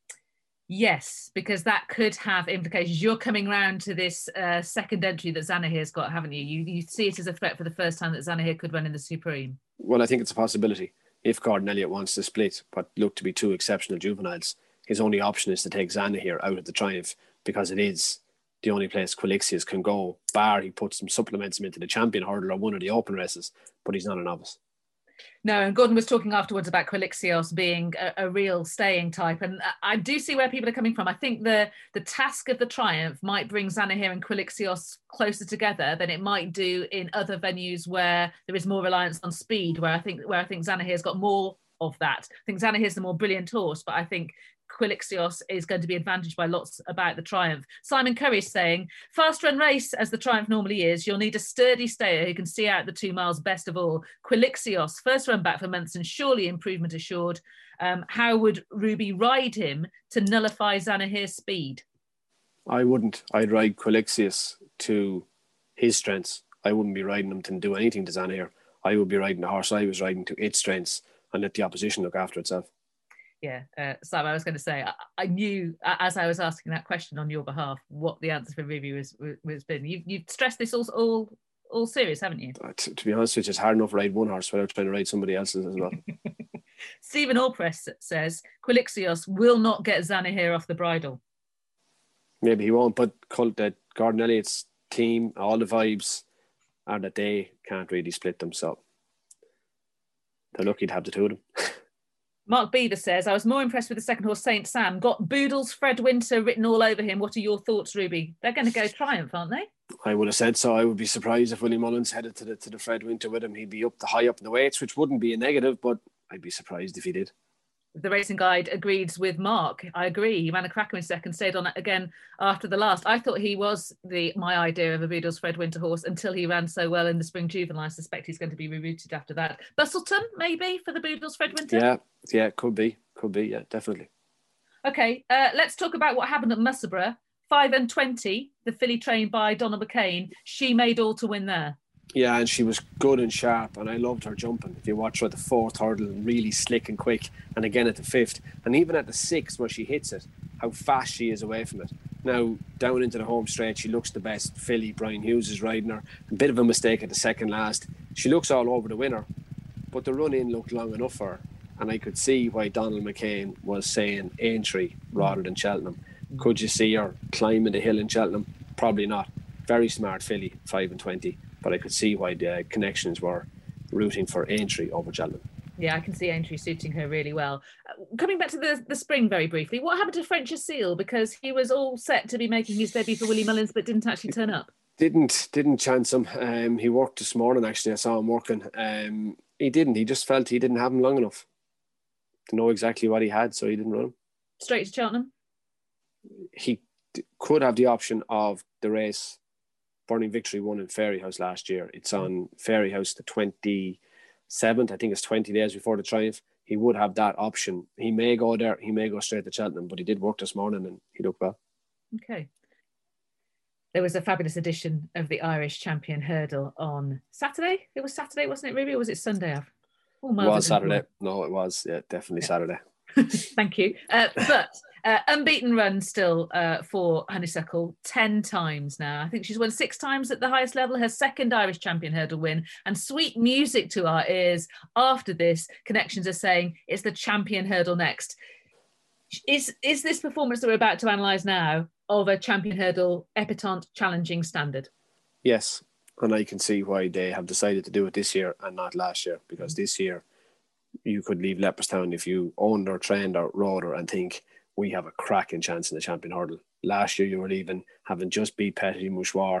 Yes, because that could have implications. You're coming round to this uh, second entry that Zanahiyr's got, haven't you? you? You see it as a threat for the first time that Zanahiyr could run in the Supreme. Well, I think it's a possibility. If Gordon Elliott wants to split what look to be two exceptional juveniles, his only option is to take Zanahiyr out of the Triumph, because it is the only place Quilixius can go, bar he puts some supplements him into the champion hurdle or one of the open races, but he's not a novice. No, and Gordon was talking afterwards about Quilixios being a, a real staying type, and I do see where people are coming from. I think the the task of the Triumph might bring Zanahiyr and Quilixios closer together than it might do in other venues where there is more reliance on speed, where I think where I think Zanahiyr's got more of that. I think Zanahiyr's the more brilliant horse, but I think Quilixios is going to be advantaged by lots about the Triumph. Simon Curry is saying, fast run race as the Triumph normally is, you'll need a sturdy stayer who can see out the two miles best of all. Quilixios, first run back for Munson, surely improvement assured. Um, how would Ruby ride him to nullify Zanahiyr's speed? I wouldn't. I'd ride Quilixius to his strengths. I wouldn't be riding him to do anything to Zanahiyr. I would be riding the horse I was riding to its strengths and let the opposition look after itself. Yeah, uh, Sam, I was going to say, I, I knew as I was asking that question on your behalf what the answer for Ruby was was been. You've, you've stressed this all, all all serious, haven't you? Uh, to, to be honest with you, it's hard enough to ride one horse without trying to ride somebody else's as well. Stephen Allpress says, Quilixios will not get Zanahiyr off the bridle. Maybe he won't, but that Gordon Elliott's team, all the vibes are that they can't really split them, so they're lucky to have the two of them. Mark Beaver says, I was more impressed with the second horse, Saint Sam. Got Boodle's Fred Winter written all over him. What are your thoughts, Ruby? They're going to go Triumph, aren't they? I would have said so. I would be surprised if Willie Mullins headed to the to the Fred Winter with him. He'd be up the high up in the weights, which wouldn't be a negative, but I'd be surprised if he did. The Racing Guide agreed with Mark. I agree. He ran a cracker in second, stayed on it again after the last. I thought he was the my idea of a Boodle's Fred Winter horse until he ran so well in the Spring Juvenile. I suspect he's going to be rerouted after that. Bustleton, maybe, for the Boodle's Fred Winter? Yeah, yeah, could be. Could be, yeah, definitely. Okay, uh, let's talk about what happened at Musselburgh. Five and twenty, the filly trained by Donna McCain. She made all to win there. Yeah, and she was good and sharp, and I loved her jumping. If you watch her at the fourth hurdle, really slick and quick, and again at the fifth, and even at the sixth where she hits it, how fast she is away from it. Now, down into the home straight, she looks the best. Filly, Brian Hughes is riding her. A bit of a mistake at the second last. She looks all over the winner, but the run-in looked long enough for her, and I could see why Donald McCain was saying Aintree rather than Cheltenham. Could you see her climbing the hill in Cheltenham? Probably not. Very smart filly, five and twenty. But I could see why the connections were rooting for Aintree over Cheltenham. Yeah, I can see Aintree suiting her really well. Uh, coming back to the, the spring very briefly, what happened to French Seal? Because he was all set to be making his debut for Willie Mullins, but didn't actually turn up. Didn't didn't chance him. Um, he worked this morning, actually. I saw him working. Um, he didn't. He just felt he didn't have him long enough to know exactly what he had, so he didn't run him. Straight to Cheltenham? He d- could have the option of the race Burning Victory won in Fairyhouse last year. It's on Fairyhouse the twenty-seventh. I think it's twenty days before the Triumph. He would have that option. He may go there. He may go straight to Cheltenham, but he did work this morning and he looked well. Okay. there was a fabulous edition of the Irish Champion Hurdle on Saturday. It was Saturday, wasn't it, Ruby, or was it Sunday? Oh, it was Saturday. No, it was. Yeah, definitely yeah. Saturday. Thank you. Uh, but uh, unbeaten run still uh, for Honeysuckle, ten times now. I think she's won six times at the highest level, her second Irish Champion Hurdle win. And sweet music to our ears after this. Connections are saying it's the Champion Hurdle next. Is, is this performance that we're about to analyse now of a Champion Hurdle epitante challenging standard? Yes. And I can see why they have decided to do it this year and not last year, because this year you could leave Leopardstown if you owned or trained or rode her and think we have a cracking chance in the Champion Hurdle. Last year you were leaving having just beat Petit Mouchoir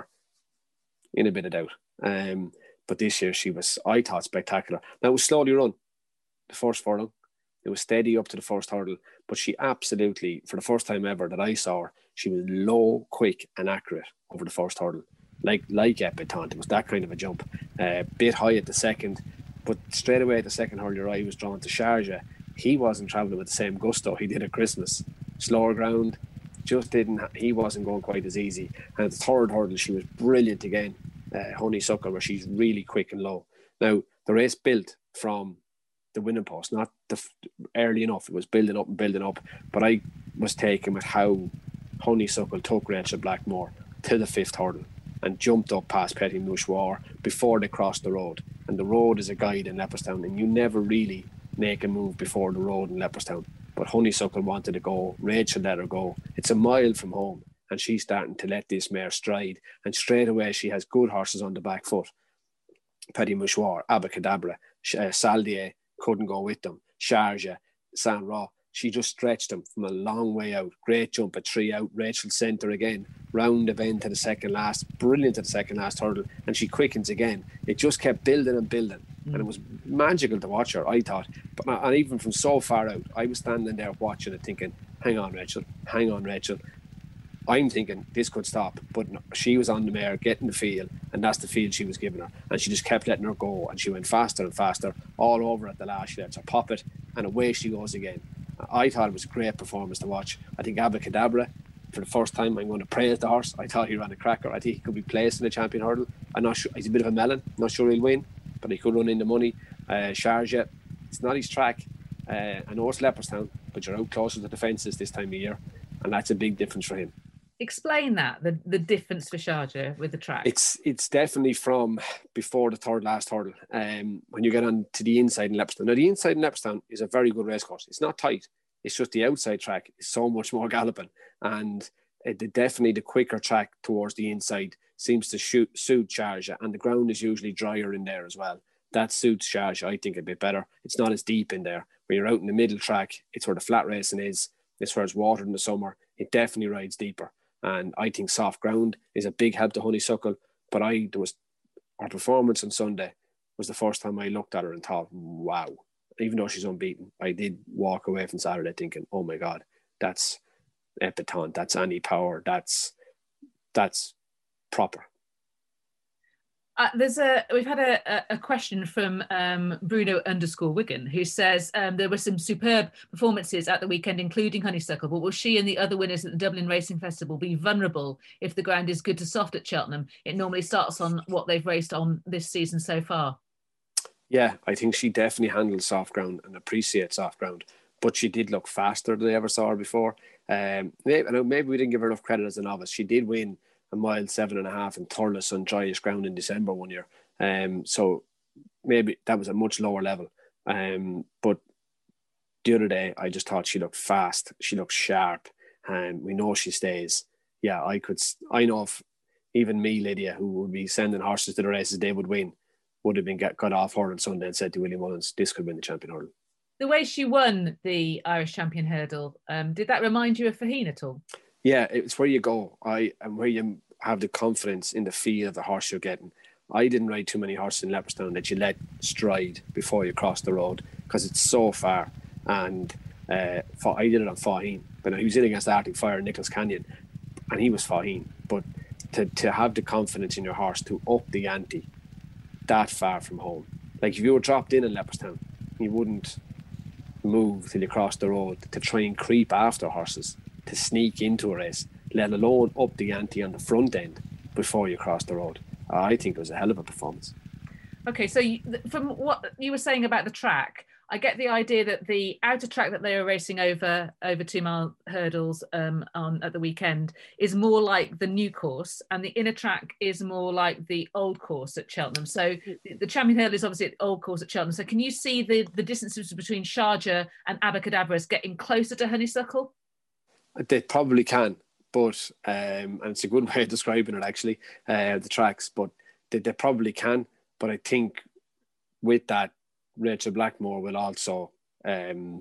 in a bit of doubt. Um, but this year she was, I thought, spectacular. Now it was slowly run, the first furlong. It was steady up to the first hurdle, but she absolutely, for the first time ever that I saw her, she was low, quick and accurate over the first hurdle. Like like Epitante, it was that kind of a jump. A uh, bit high at the second, but straight away at the second hurdle, your eye was drawn to Sharjah. He wasn't travelling with the same gusto he did at Christmas. Slower ground, just didn't, he wasn't going quite as easy. And at the third hurdle, she was brilliant again. Uh, Honeysuckle, where she's really quick and low. Now, the race built from the winning post, not the early enough. It was building up and building up. But I was taken with how Honeysuckle took Rachel Blackmore to the fifth hurdle and jumped up past Petit Mouchoir before they crossed the road. And the road is a guide in Leopardstown, and you never really make a move before the road in Leopardstown. But Honeysuckle wanted to go. Rachel let her go. It's a mile from home, and she's starting to let this mare stride. And straight away, she has good horses on the back foot. Petit Mouchoir, Abacadabra, uh, Saldier couldn't go with them. Sharjah, Saint Ra. She just stretched them from a long way out. Great jump at three out. Rachel centre again. Round the bend to the second last. Brilliant at the second last hurdle. And she quickens again. It just kept building and building. Mm. And it was magical to watch her, I thought. But and even from so far out, I was standing there watching it thinking, hang on, Rachel. Hang on, Rachel. I'm thinking this could stop. But no, she was on the mare, getting the feel. And that's the feel she was giving her. And she just kept letting her go. And she went faster and faster. All over at the last. She lets her pop it. And away she goes again. I thought it was a great performance to watch. I think Abacadabra, for the first time, I'm going to praise the horse. I thought he ran a cracker. I think he could be placed in the Champion Hurdle. I'm not sure. He's a bit of a melon. Not sure he'll win, but he could run in the money. Uh, Sharjah, it's not his track. Uh, I know it's Leopardstown, but you're out closer to the fences this time of year, and that's a big difference for him. Explain that, the, the difference for Sharjah with the track. It's it's definitely from before the third last hurdle. Um, when you get on to the inside in Leopardstown. Now, the inside in Leopardstown is a very good racecourse. It's not tight. It's just the outside track is so much more galloping. And it, definitely the quicker track towards the inside seems to shoot, suit Sharjah. And the ground is usually drier in there as well. That suits Sharjah, I think, a bit better. It's not as deep in there. When you're out in the middle track, it's where the flat racing is. It's where it's watered in the summer. It definitely rides deeper. And I think soft ground is a big help to Honeysuckle. But I, there was her performance on Sunday was the first time I looked at her and thought, wow. Even though she's unbeaten, I did walk away from Saturday thinking, oh my God, that's Epitante, that's Annie Power, that's that's proper. Uh, there's a we've had a, a question from um, Bruno underscore Wigan, who says um, there were some superb performances at the weekend, including Honeysuckle, but will she and the other winners at the Dublin Racing Festival be vulnerable if the ground is good to soft at Cheltenham? It normally starts on what they've raced on this season so far. Yeah, I think she definitely handles soft ground and appreciates soft ground, but she did look faster than I ever saw her before. Um, maybe, maybe we didn't give her enough credit as a novice. She did win a mile seven and a half in Thurles on dryish ground in December one year. Um, so maybe that was a much lower level. Um, but the other day, I just thought she looked fast. She looked sharp, and we know she stays. Yeah, I could. I know if even me, Lydia, who would be sending horses to the races, they would win, would have been get cut off her on Sunday and said to William Mullins, this could win the Champion Hurdle. The way she won the Irish Champion Hurdle, um, did that remind you of Faheen at all? Yeah, it's where you go. I and where you have the confidence in the feel of the horse you're getting. I didn't ride too many horses in Leopardstown that you let stride before you cross the road because it's so far. And uh, I did it on Faheen. But he was in against Arctic Fire in Nichols Canyon, and he was Faheen. But to, to have the confidence in your horse to up the ante that far from home. Like if you were dropped in in Leopardstown, you wouldn't move till you crossed the road to try and creep after horses, to sneak into a race, let alone up the ante on the front end. before you cross the road. I think it was a hell of a performance. Okay, so you, from what you were saying about the track, I get the idea that the outer track that they were racing over over two mile hurdles um, on at the weekend is more like the new course, and the inner track is more like the old course at Cheltenham. So the champion hurdle is obviously at the old course at Cheltenham. So can you see the the distances between Sharjah and Abacadabra getting closer to Honeysuckle? They probably can, but um, and it's a good way of describing it actually, uh, the tracks. But they, they probably can. But I think with that, Rachel Blackmore will also um,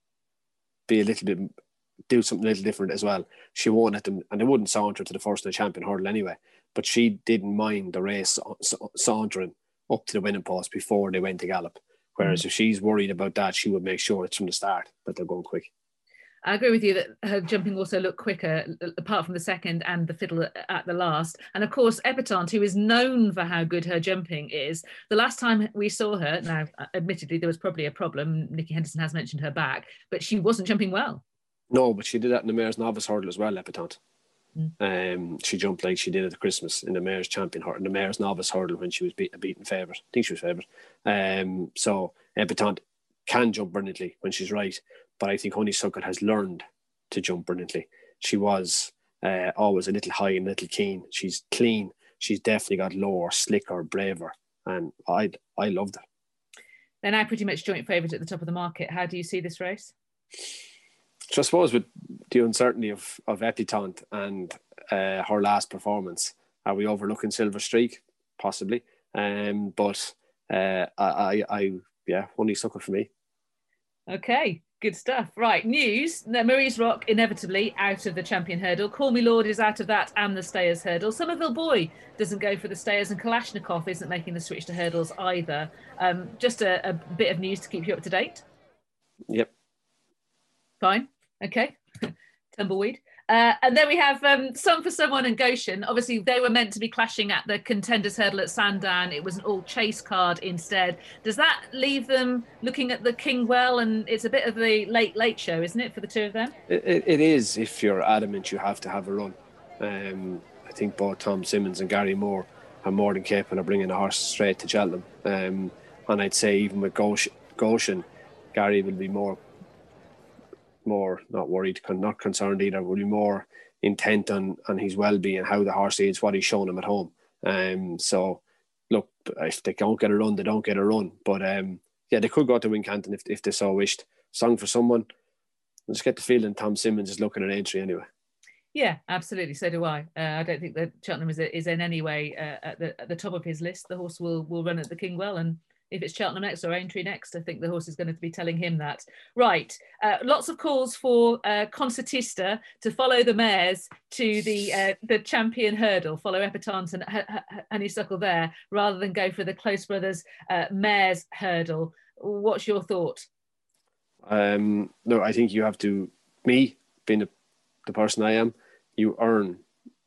be a little bit, do something a little different as well. She won't let them, and they wouldn't saunter to the first of the champion hurdle anyway, but she didn't mind the race sa- sauntering up to the winning post before they went to gallop. Whereas mm. if she's worried about that, she would make sure it's from the start that they're going quick. I agree with you that her jumping also looked quicker, apart from the second and the fiddle at the last. And of course, Epatante, who is known for how good her jumping is, the last time we saw her, now admittedly there was probably a problem, Nikki Henderson has mentioned her back, but she wasn't jumping well. No, but she did that in the Mayor's Novice Hurdle as well, Epatante. Mm. Um, she jumped like she did at the Christmas in the Mayor's Champion Hurdle, in the Mayor's Novice Hurdle when she was beat, a beaten favourite. I think she was favourite. Um, so Epatante can jump brilliantly when she's right. But I think Honeysuckle has learned to jump brilliantly. She was uh, always a little high and a little keen. She's clean. She's definitely got lower, slicker, braver. And I I loved it. They're now pretty much joint favourite at the top of the market. How do you see this race? So I suppose with the uncertainty of, of Epatante and uh, her last performance, are we overlooking Silver Streak? Possibly. Um, but uh, I, I, I, yeah, Honeysuckle for me. Okay. Good stuff. Right, news. Marie's Rock inevitably out of the champion hurdle. Call Me Lord is out of that and the stayers hurdle. Somerville Boy doesn't go for the stayers, and Kalashnikov isn't making the switch to hurdles either. Um, just a, a bit of news to keep you up to date. Yep. Fine. Okay. Tumbleweed. Uh, and then we have um, Song for Someone and Goshen. Obviously, they were meant to be clashing at the Contenders Hurdle at Sandown. It was an all-chase card instead. Does that leave them looking at the Kingwell? And it's a bit of the late, late show, isn't it, for the two of them? It, it, it is, if you're adamant you have to have a run. Um, I think both Tom Simmons and Gary Moore are more than capable of bringing a horse straight to Cheltenham. Um, and I'd say even with Goshen, Goshen, Gary will be more more not worried, not concerned either, will be more intent on, on his well-being, how the horse is, what he's shown him at home. Um, so, look, if they don't get a run, they don't get a run. But, um, yeah, they could go to Wincanton if, if they so wished. Song for Someone, I just get the feeling Tom Simmons is looking at entry anyway. Yeah, absolutely. So do I. Uh, I don't think that Cheltenham is, is in any way uh, at, the, at the top of his list. The horse will, will run at the Kingwell, and if it's Cheltenham next or Aintree next, I think the horse is going to be telling him that. Right. Uh, lots of calls for uh, Concertista to follow the mares to the uh, the champion hurdle, follow Epatante and H- H- Honeysuckle there, rather than go for the Close Brothers uh, mares hurdle. What's your thought? Um, no, I think you have to, me, being the, the person I am, you earn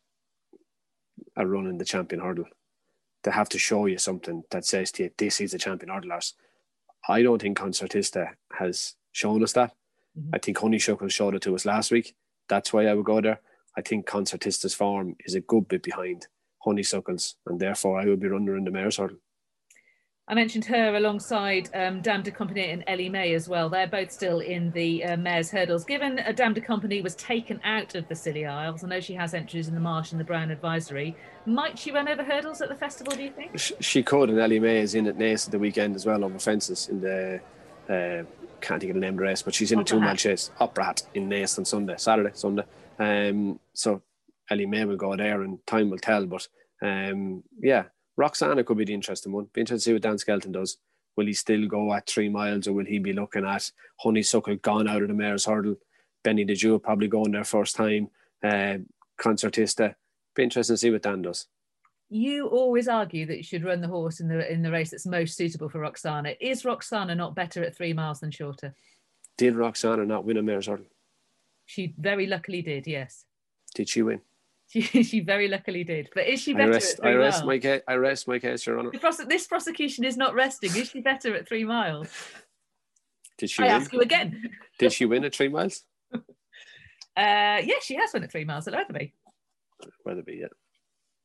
a run in the champion hurdle. They have to show you something that says to you, this is the champion hurdlers. I don't think Concertista has shown us that. Mm-hmm. I think Honeysuckle showed it to us last week. That's why I would go there. I think Concertista's form is a good bit behind Honeysuckle's, and therefore I would be running in the mare's hurdle. I mentioned her alongside um, Dame de Compagnie and Ellie May as well. They're both still in the uh, mare's hurdles. Given uh, Dame de Compagnie was taken out of the Scilly Isles, I know she has entries in the Marsh and the Brown Advisory. Might she run over hurdles at the festival, do you think? She could, and Ellie May is in at Naas at the weekend as well over fences in the, uh, can't think of the name of the race, but she's in Opera a two-mile chase, Opera Hat, in Naas on Sunday, Saturday, Sunday. Um, so Ellie May will go there and time will tell, but um, yeah, Roxana could be the interesting one. Be interested to see what Dan Skelton does. Will he still go at three miles, or will he be looking at Honeysuckle gone out of the mare's hurdle? Benny the Jew probably going there first time. Uh, Concertista. Be interested to see what Dan does. You always argue that you should run the horse in the in the race that's most suitable for Roxana. Is Roxana not better at three miles than shorter? Did Roxana not win a mare's hurdle? She very luckily did, yes. Did she win? She, she very luckily did. But is she better I rest, at three I rest miles? My case, I rest my case, Your Honour. Prose- this prosecution is not resting. Is she better at three miles? Did she I win? ask you again. Did she win at three miles? Uh, yeah, she has won at three miles at Wetherby. Wetherby, yeah.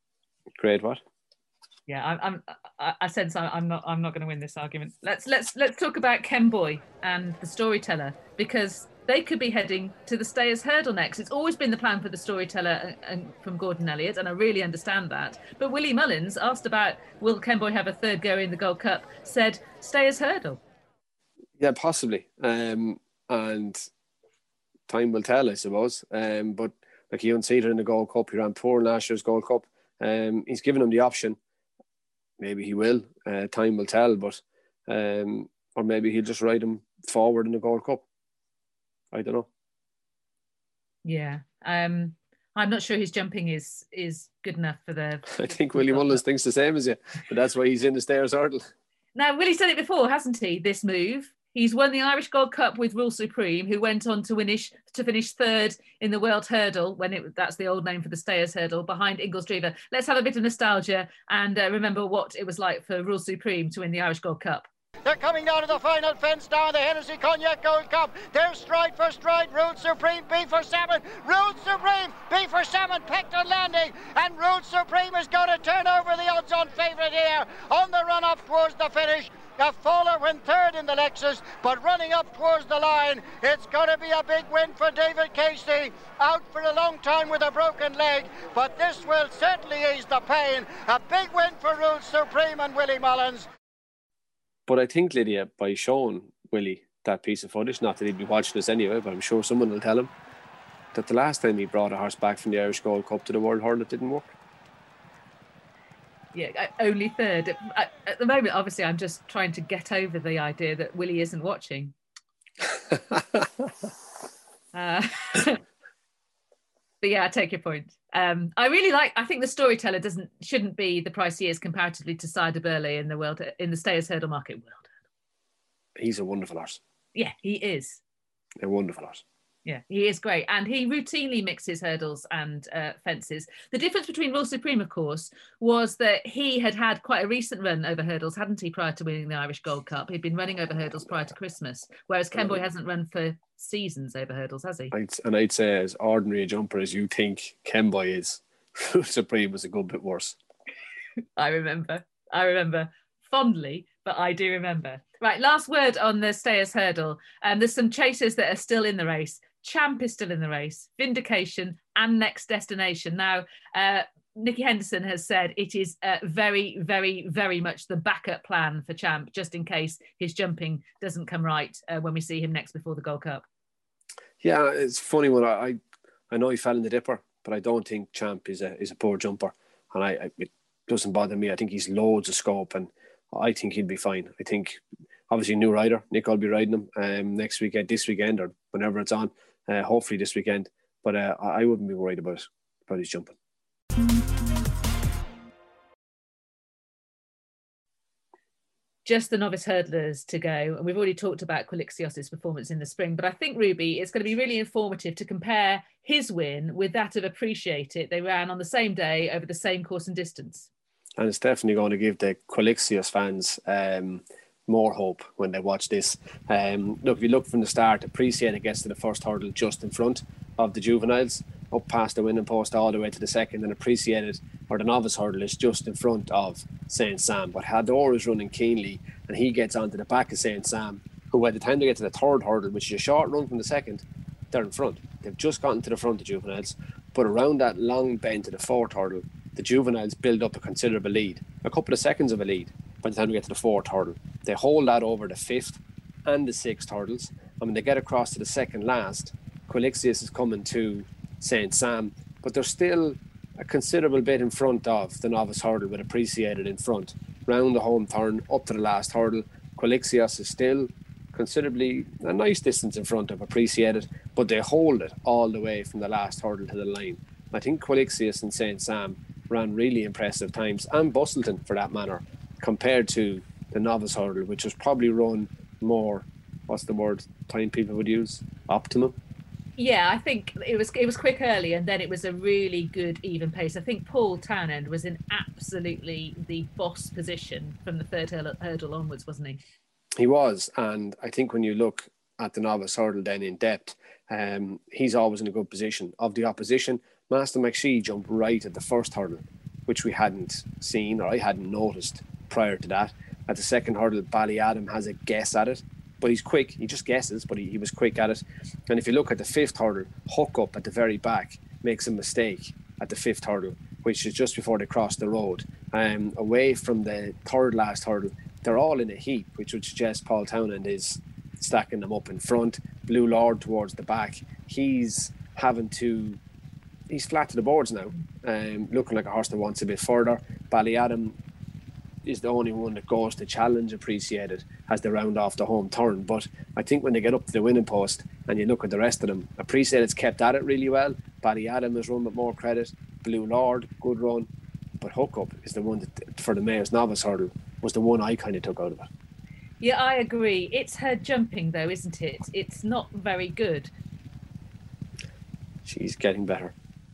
Great what? Yeah, I'm. I'm I, I sense I'm not. I'm not going to win this argument. Let's let's let's talk about Ken Boy and the Storyteller, because they could be heading to the Stayers Hurdle next. It's always been the plan for the Storyteller and, and from Gordon Elliott, and I really understand that. But Willie Mullins, asked about will Ken Boy have a third go in the Gold Cup, said Stayers Hurdle. Yeah, possibly. Um, and time will tell, I suppose. Um, but like he unseated in the Gold Cup, he ran poor in last year's Gold Cup. Um, he's given him the option. Maybe he will. Uh, time will tell, but um, or maybe he'll just ride him forward in the Gold Cup. I don't know. Yeah, um, I'm not sure his jumping is is good enough for the. I think Willie Mullins thinks the same as you, but that's why he's in the Stayers Hurdle. Now, Willie said it before, hasn't he? This move. He's won the Irish Gold Cup with Rule Supreme, who went on to finish to finish third in the World Hurdle, when it that's the old name for the Stayers Hurdle, behind Ingels Driva. Let's have a bit of nostalgia and uh, remember what it was like for Rule Supreme to win the Irish Gold Cup. They're coming down to the final fence down the Hennessy Cognac Gold Cup. They're stride for stride. Rule Supreme, B for seven. Rule Supreme, B for seven. Pector landing. And Rule Supreme is going to turn over the odds-on favourite here on the run up towards the finish. A Fowler went third in the Lexus, but running up towards the line, it's going to be a big win for David Casey. Out for a long time with a broken leg, but this will certainly ease the pain. A big win for Rule Supreme and Willie Mullins. But I think, Lydia, by showing Willie that piece of footage, not that he'd be watching this anyway, but I'm sure someone will tell him that the last time he brought a horse back from the Irish Gold Cup to the World Hurdle, it didn't work. Yeah, only third. At the moment, obviously, I'm just trying to get over the idea that Willie isn't watching. uh, but yeah, I take your point. Um, I really like. I think the Storyteller doesn't shouldn't be the price he is comparatively to Sire de Burley in the world in the Stayers Hurdle market world. He's a wonderful horse. Yeah, he is. A wonderful horse. Yeah, he is great. And he routinely mixes hurdles and uh, fences. The difference between Rule Supreme, of course, was that he had had quite a recent run over hurdles, hadn't he, prior to winning the Irish Gold Cup? He'd been running over hurdles prior to Christmas, whereas Ken Boy hasn't run for seasons over hurdles, has he? I'd, and I'd say as ordinary a jumper as you think Ken Boy is, Rule Supreme was a good bit worse. I remember. I remember fondly, but I do remember. Right, last word on the Stayers Hurdle. Um, there's some chasers that are still in the race. Champ is still in the race, Vindication and Next Destination. Now, uh, Nicky Henderson has said it is uh, very, very, very much the backup plan for Champ, just in case his jumping doesn't come right uh, when we see him next before the Gold Cup. Yeah, it's funny when I, I, I know he fell in the dipper, but I don't think Champ is a is a poor jumper, and I, I it doesn't bother me. I think he's loads of scope, and I think he'll be fine. I think obviously new rider Nick will be riding him um, next weekend, this weekend, or whenever it's on. Uh, hopefully this weekend, but uh, I wouldn't be worried about about his jumping. Just the novice hurdlers to go, and we've already talked about Quilixios's performance in the spring, but I think, Ruby, it's going to be really informative to compare his win with that of Appreciate It. They ran on the same day over the same course and distance, and it's definitely going to give the Quilixios fans um, more hope when they watch this. Um, look, if you look from the start, Appreciate It gets to the first hurdle just in front of the juveniles, up past the winning post all the way to the second, and Appreciate It, or the novice hurdle, is just in front of Saint Sam. But Hador is running keenly, and he gets onto the back of Saint Sam, who by the time they get to the third hurdle, which is a short run from the second, they're in front. They've just gotten to the front of juveniles, but around that long bend to the fourth hurdle, the juveniles build up a considerable lead, a couple of seconds of a lead by the time we get to the fourth hurdle. They hold that over the fifth and the sixth hurdles, and when they get across to the second last, Quilixios is coming to Saint Sam, but they're still a considerable bit in front of the novice hurdle with Appreciate It in front. Round the home turn, up to the last hurdle, Quilixios is still considerably a nice distance in front of Appreciate It, but they hold it all the way from the last hurdle to the line. I think Quilixios and Saint Sam ran really impressive times, and Bustleton for that matter, compared to the novice hurdle, which was probably run more, what's the word time people would use, optimum. Yeah, I think it was it was quick early, and then it was a really good even pace. I think Paul Townend was in absolutely the boss position from the third hurdle onwards, wasn't he? He was, and I think when you look at the novice hurdle then in depth, um, he's always in a good position. Of the opposition, Master McShee jumped right at the first hurdle, which we hadn't seen, or I hadn't noticed prior to that. At the second hurdle, Ballyadam has a guess at it, but he's quick. He just guesses, but he, he was quick at it. And if you look at the fifth hurdle, Hook Up at the very back makes a mistake at the fifth hurdle, which is just before they cross the road. Um, away from the third last hurdle, they're all in a heap, which would suggest Paul Townend is stacking them up in front. Blue Lord towards the back. He's having to, he's flat to the boards now, um, looking like a horse that wants a bit further. Ballyadam is the only one that goes to challenge Appreciated as they round off the home turn. But I think when they get up to the winning post and you look at the rest of them, Appreciated's kept at it really well. Ballyadam has run with more credit. Blue Lord, good run. But Hook Up is the one that, for the Mayor's Novice Hurdle, was the one I kind of took out of it. Yeah, I agree. It's her jumping, though, isn't it? It's not very good. She's getting better.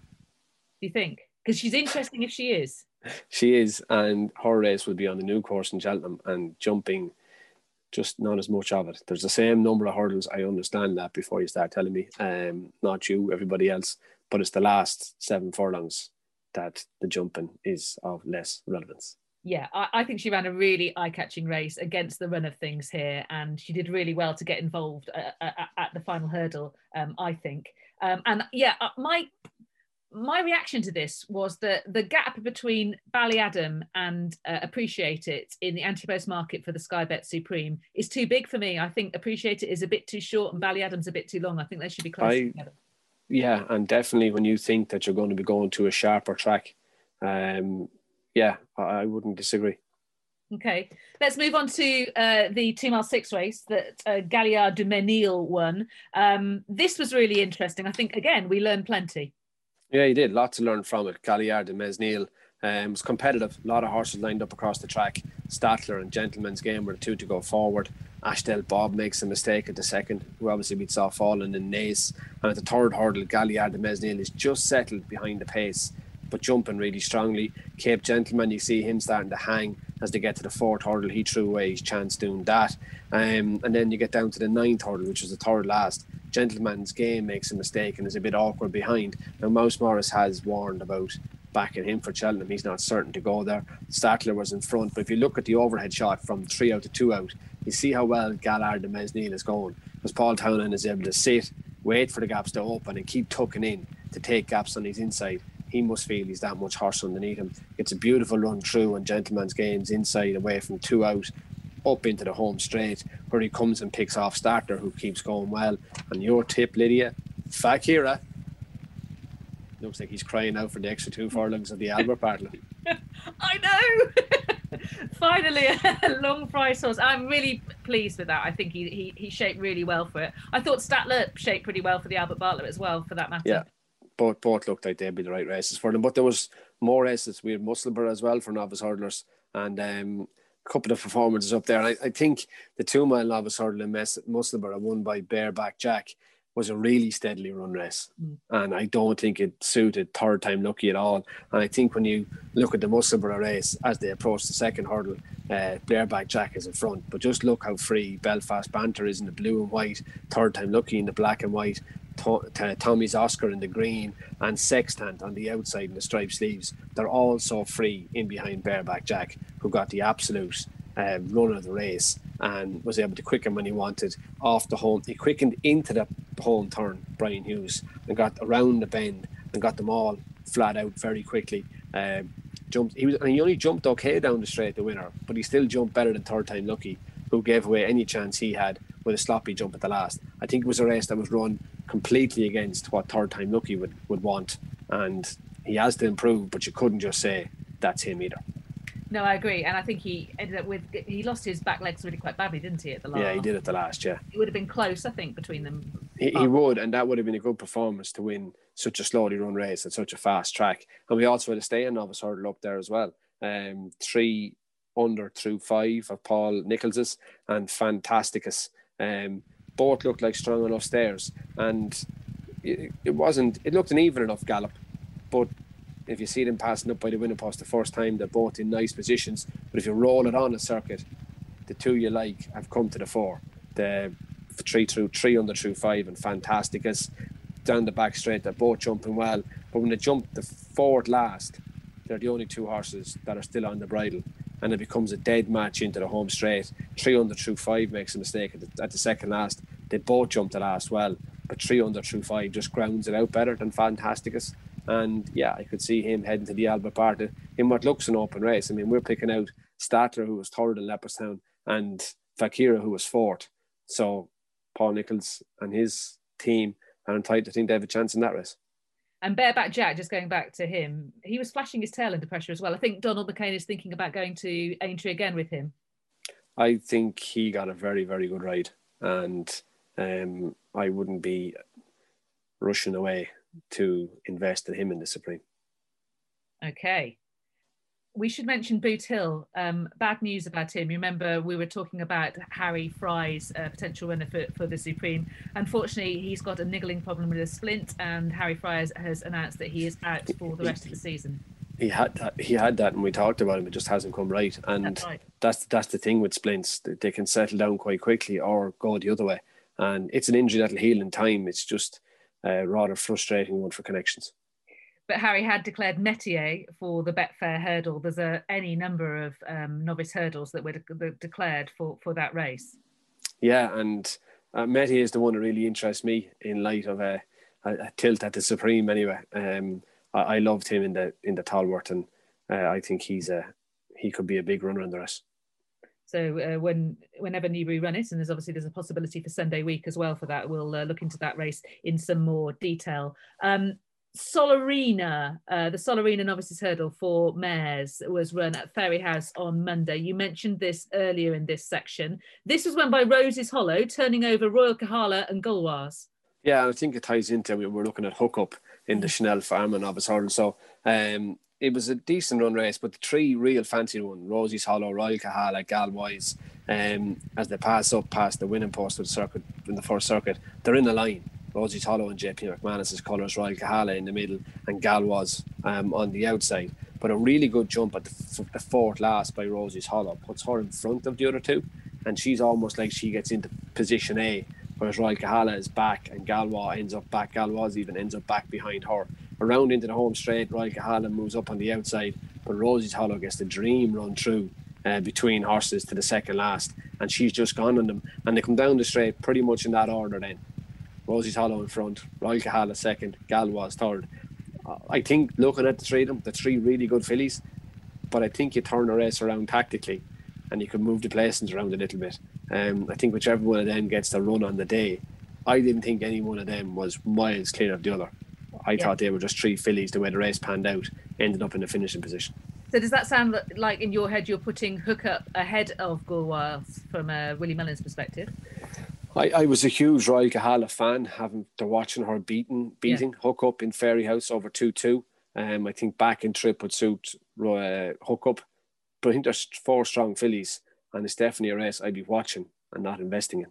Do you think? Because she's interesting if she is. She is, and her race will be on the new course in Cheltenham, and jumping, just not as much of it. There's the same number of hurdles. I understand that before you start telling me. Um, not you, everybody else. But it's the last seven furlongs that the jumping is of less relevance. Yeah, I, I think she ran a really eye-catching race against the run of things here, and she did really well to get involved at, at, at the final hurdle, um, I think. Um, and yeah, my my reaction to this was that the gap between Ballyadam and uh, Appreciate It in the anti-post market for the Sky Bet Supreme is too big for me. I think Appreciate It is a bit too short and Ballyadam's a bit too long. I think they should be closer I, together. Yeah, and definitely when you think that you're going to be going to a sharper track, um, yeah, I wouldn't disagree. Okay, let's move on to uh, the two mile six race that uh, Galliard du Mesnil won. Um, this was really interesting. I think, again, we learned plenty. Yeah, he did. Lots to learn from it. Galliard du Mesnil um, was competitive. A lot of horses lined up across the track. Statler and Gentleman's Game were the two to go forward. Ashdale Bob makes a mistake at the second, who obviously we saw falling in Naas. And at the third hurdle, Galliard du Mesnil is just settled behind the pace, but jumping really strongly. Cape Gentleman, you see him starting to hang as they get to the fourth hurdle. He threw away his chance doing that. Um, and then you get down to the ninth hurdle, which was the third last. Gentleman's Game makes a mistake and is a bit awkward behind. Now, Mouse Morris has warned about backing him for Cheltenham. He's not certain to go there. Statler was in front, but if you look at the overhead shot from three out to two out, you see how well Galliard du Mesnil is going, because Paul Townend is able to sit, wait for the gaps to open and keep tucking in to take gaps on his inside. He must feel he's that much horse underneath him. It's a beautiful run through and Gentleman's Game's inside, away from two out, up into the home straight, where he comes and picks off Starter, who keeps going well. And your tip, Lydia, Fakira, looks like he's crying out for the extra two furlongs of the Albert Bartlett. I know. Finally, a long price horse. I'm really pleased with that. I think he, he he shaped really well for it. I thought Statler shaped pretty well for the Albert Bartlett as well, for that matter. Yeah, both both looked like they'd be the right races for them. But there was more races. We had Musselburgh as well for novice hurdlers, and um, a couple of performances up there. And I, I think the two mile novice hurdle in Musselburgh, won by Bareback Jack, was a really steadily run race. Mm. And I don't think it suited Third Time Lucky at all. And I think when you look at the Musselburgh race, as they approach the second hurdle, uh, Bareback Jack is in front. But just look how free Belfast Banter is in the blue and white, Third Time Lucky in the black and white, to- to Tommy's Oscar in the green, and Sextant on the outside in the striped sleeves. They're all so free in behind Bareback Jack, who got the absolute uh, run of the race and was able to quicken when he wanted off the home. He quickened into the home turn, Brian Hughes, and got around the bend and got them all flat out very quickly. Uh, jumped. He was, and he only jumped okay down the straight, the winner, but he still jumped better than Third Time Lucky, who gave away any chance he had with a sloppy jump at the last. I think it was a race that was run completely against what Third Time Lucky would, would want, and he has to improve, but you couldn't just say that's him either. No, I agree, and I think he ended up with he lost his back legs really quite badly, didn't he? At the last, yeah, he did at the last. Yeah, it would have been close, I think, between them. He, he would, and that would have been a good performance to win such a slowly run race at such a fast track. And we also had a stay in novice hurdle up there as well. Um, three under through five of Paul Nichols's and Fantasticus. Um, both looked like strong enough stairs, and it, it wasn't. It looked an even enough gallop, but if you see them passing up by the winning post the first time, they're both in nice positions. But if you roll it on a circuit, the two you like have come to the fore. The three through three under through five and Fantasticus down the back straight, they're both jumping well. But when they jumped the fourth last, they're the only two horses that are still on the bridle, and it becomes a dead match into the home straight. three under through five makes a mistake at the, at the second last. They both jumped the last well, but three under through five just grounds it out better than Fantasticus. And yeah, I could see him heading to the Albert Park in what looks an open race. I mean, we're picking out Statler, who was third in Leopardstown, and Fakira, who was fourth. So Paul Nicholls and his team are entitled to think they have a chance in that race. And Bareback Jack, just going back to him, he was flashing his tail into pressure as well. I think Donald McCain is thinking about going to Aintree again with him. I think he got a very, very good ride, and um, I wouldn't be rushing away to invest in him in the Supreme. Okay. We should mention Boot Hill. Um, bad news about him. You remember we were talking about Harry Fry's uh, potential winner for, for the Supreme. Unfortunately, he's got a niggling problem with a splint, and Harry Fry has, has announced that he is out for the rest of the season. He had that, he had that, and we talked about him. It just hasn't come right, and that's right. that's that's the thing with splints. They can settle down quite quickly or go the other way, and it's an injury that'll heal in time. It's just a rather frustrating one for Connections. But Harry had declared Metier for the Betfair hurdle. There's a, any number of um, novice hurdles that were de- declared for, for that race. Yeah, and uh, Metier is the one that really interests me in light of a, a, a tilt at the Supreme. Anyway, um, I, I loved him in the in the Talworth, and uh, I think he's a he could be a big runner in the race. So uh, when whenever Newbury run it, and there's obviously there's a possibility for Sunday week as well for that. We'll uh, look into that race in some more detail. Um, Solarina, uh, the Solarina Novices Hurdle for mares was run at Fairyhouse on Monday. You mentioned this earlier in this section. This was run by Rosie's Hollow, turning over Royal Kahala and Gulwars. Yeah, I think it ties into, we were looking at Hookup in the Chanel Farm and Novice Hurdle. So um, it was a decent run race, but the three real fancy ones, Rosie's Hollow, Royal Kahala, Galwise, um, as they pass up past the winning post of the circuit in the first circuit, they're in the line. Rosie's Hollow and J P McManus's colours, Royal Kahala in the middle and Galwaz um, on the outside. But a really good jump at the, f- the fourth last by Rosie's Hollow puts her in front of the other two, and she's almost like she gets into position A, whereas Royal Kahala is back and Galwaz ends up back. Galwaz even ends up back behind her. Around into the home straight, Royal Kahala moves up on the outside, but Rosie's Hollow gets the dream run through uh, between horses to the second last, and she's just gone on them, and they come down the straight pretty much in that order then. Rosie's Hollow in front, Royal Kahala second, Galwaz third. Uh, I think looking at the three of them, the three really good fillies, but I think you turn a race around tactically and you can move the placings around a little bit. Um, I think whichever one of them gets the run on the day, I didn't think any one of them was miles clear of the other. I yeah. thought they were just three fillies the way the race panned out, ended up in the finishing position. So does that sound like in your head you're putting Hookup ahead of Gulwars from a Willie Mullins perspective? I, I was a huge Royal Kahala fan, having to watching her beating beating yeah. Hookup in Fairyhouse over two two. Um, I think back in trip would suit uh, Hookup, but I think there's four strong fillies, and it's definitely a race I'd be watching and not investing in.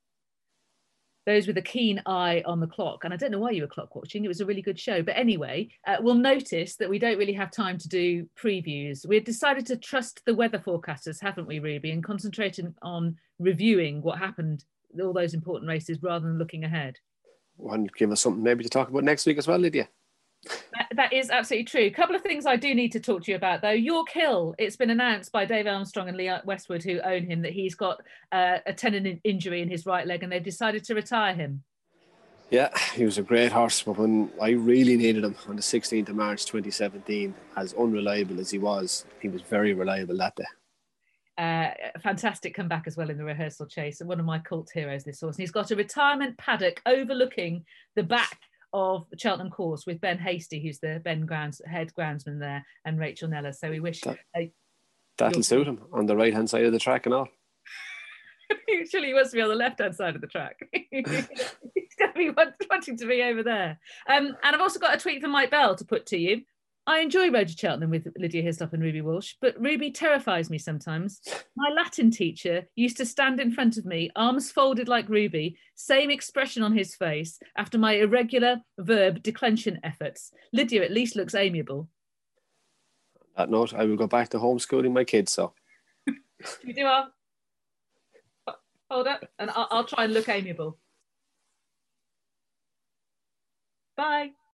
Those with a keen eye on the clock, and I don't know why you were clock watching. It was a really good show, but anyway, uh, we'll notice that we don't really have time to do previews. We've decided to trust the weather forecasters, haven't we, Ruby, and concentrating on reviewing what happened, all those important races, rather than looking ahead. Want to give us something maybe to talk about next week as well, Lydia? That, that is absolutely true. A couple of things I do need to talk to you about, though. York Hill, it's been announced by Dave Armstrong and Lee Westwood, who own him, that he's got uh, a tendon injury in his right leg, and they've decided to retire him. Yeah, he was a great horse, but when I really needed him on the sixteenth of March twenty seventeen, as unreliable as he was, he was very reliable that day. Uh, fantastic comeback as well in the rehearsal chase, and one of my cult heroes, this horse. And he's got a retirement paddock overlooking the back of the Cheltenham course with Ben Hasty, who's the Ben grounds head groundsman there, and Rachel Neller. So we wish that, uh, that'll suit him on the right hand side of the track and all. Usually he wants to be on the left hand side of the track. He's definitely wanting to be over there. Um, and I've also got a tweet from Mike Bell to put to you. I enjoy Road to Cheltenham with Lydia Hislop and Ruby Walsh, but Ruby terrifies me sometimes. My Latin teacher used to stand in front of me, arms folded like Ruby, same expression on his face, after my irregular verb declension efforts. Lydia at least looks amiable. On that note, I will go back to homeschooling my kids, so. You do our... Hold up, and I'll, I'll try and look amiable. Bye.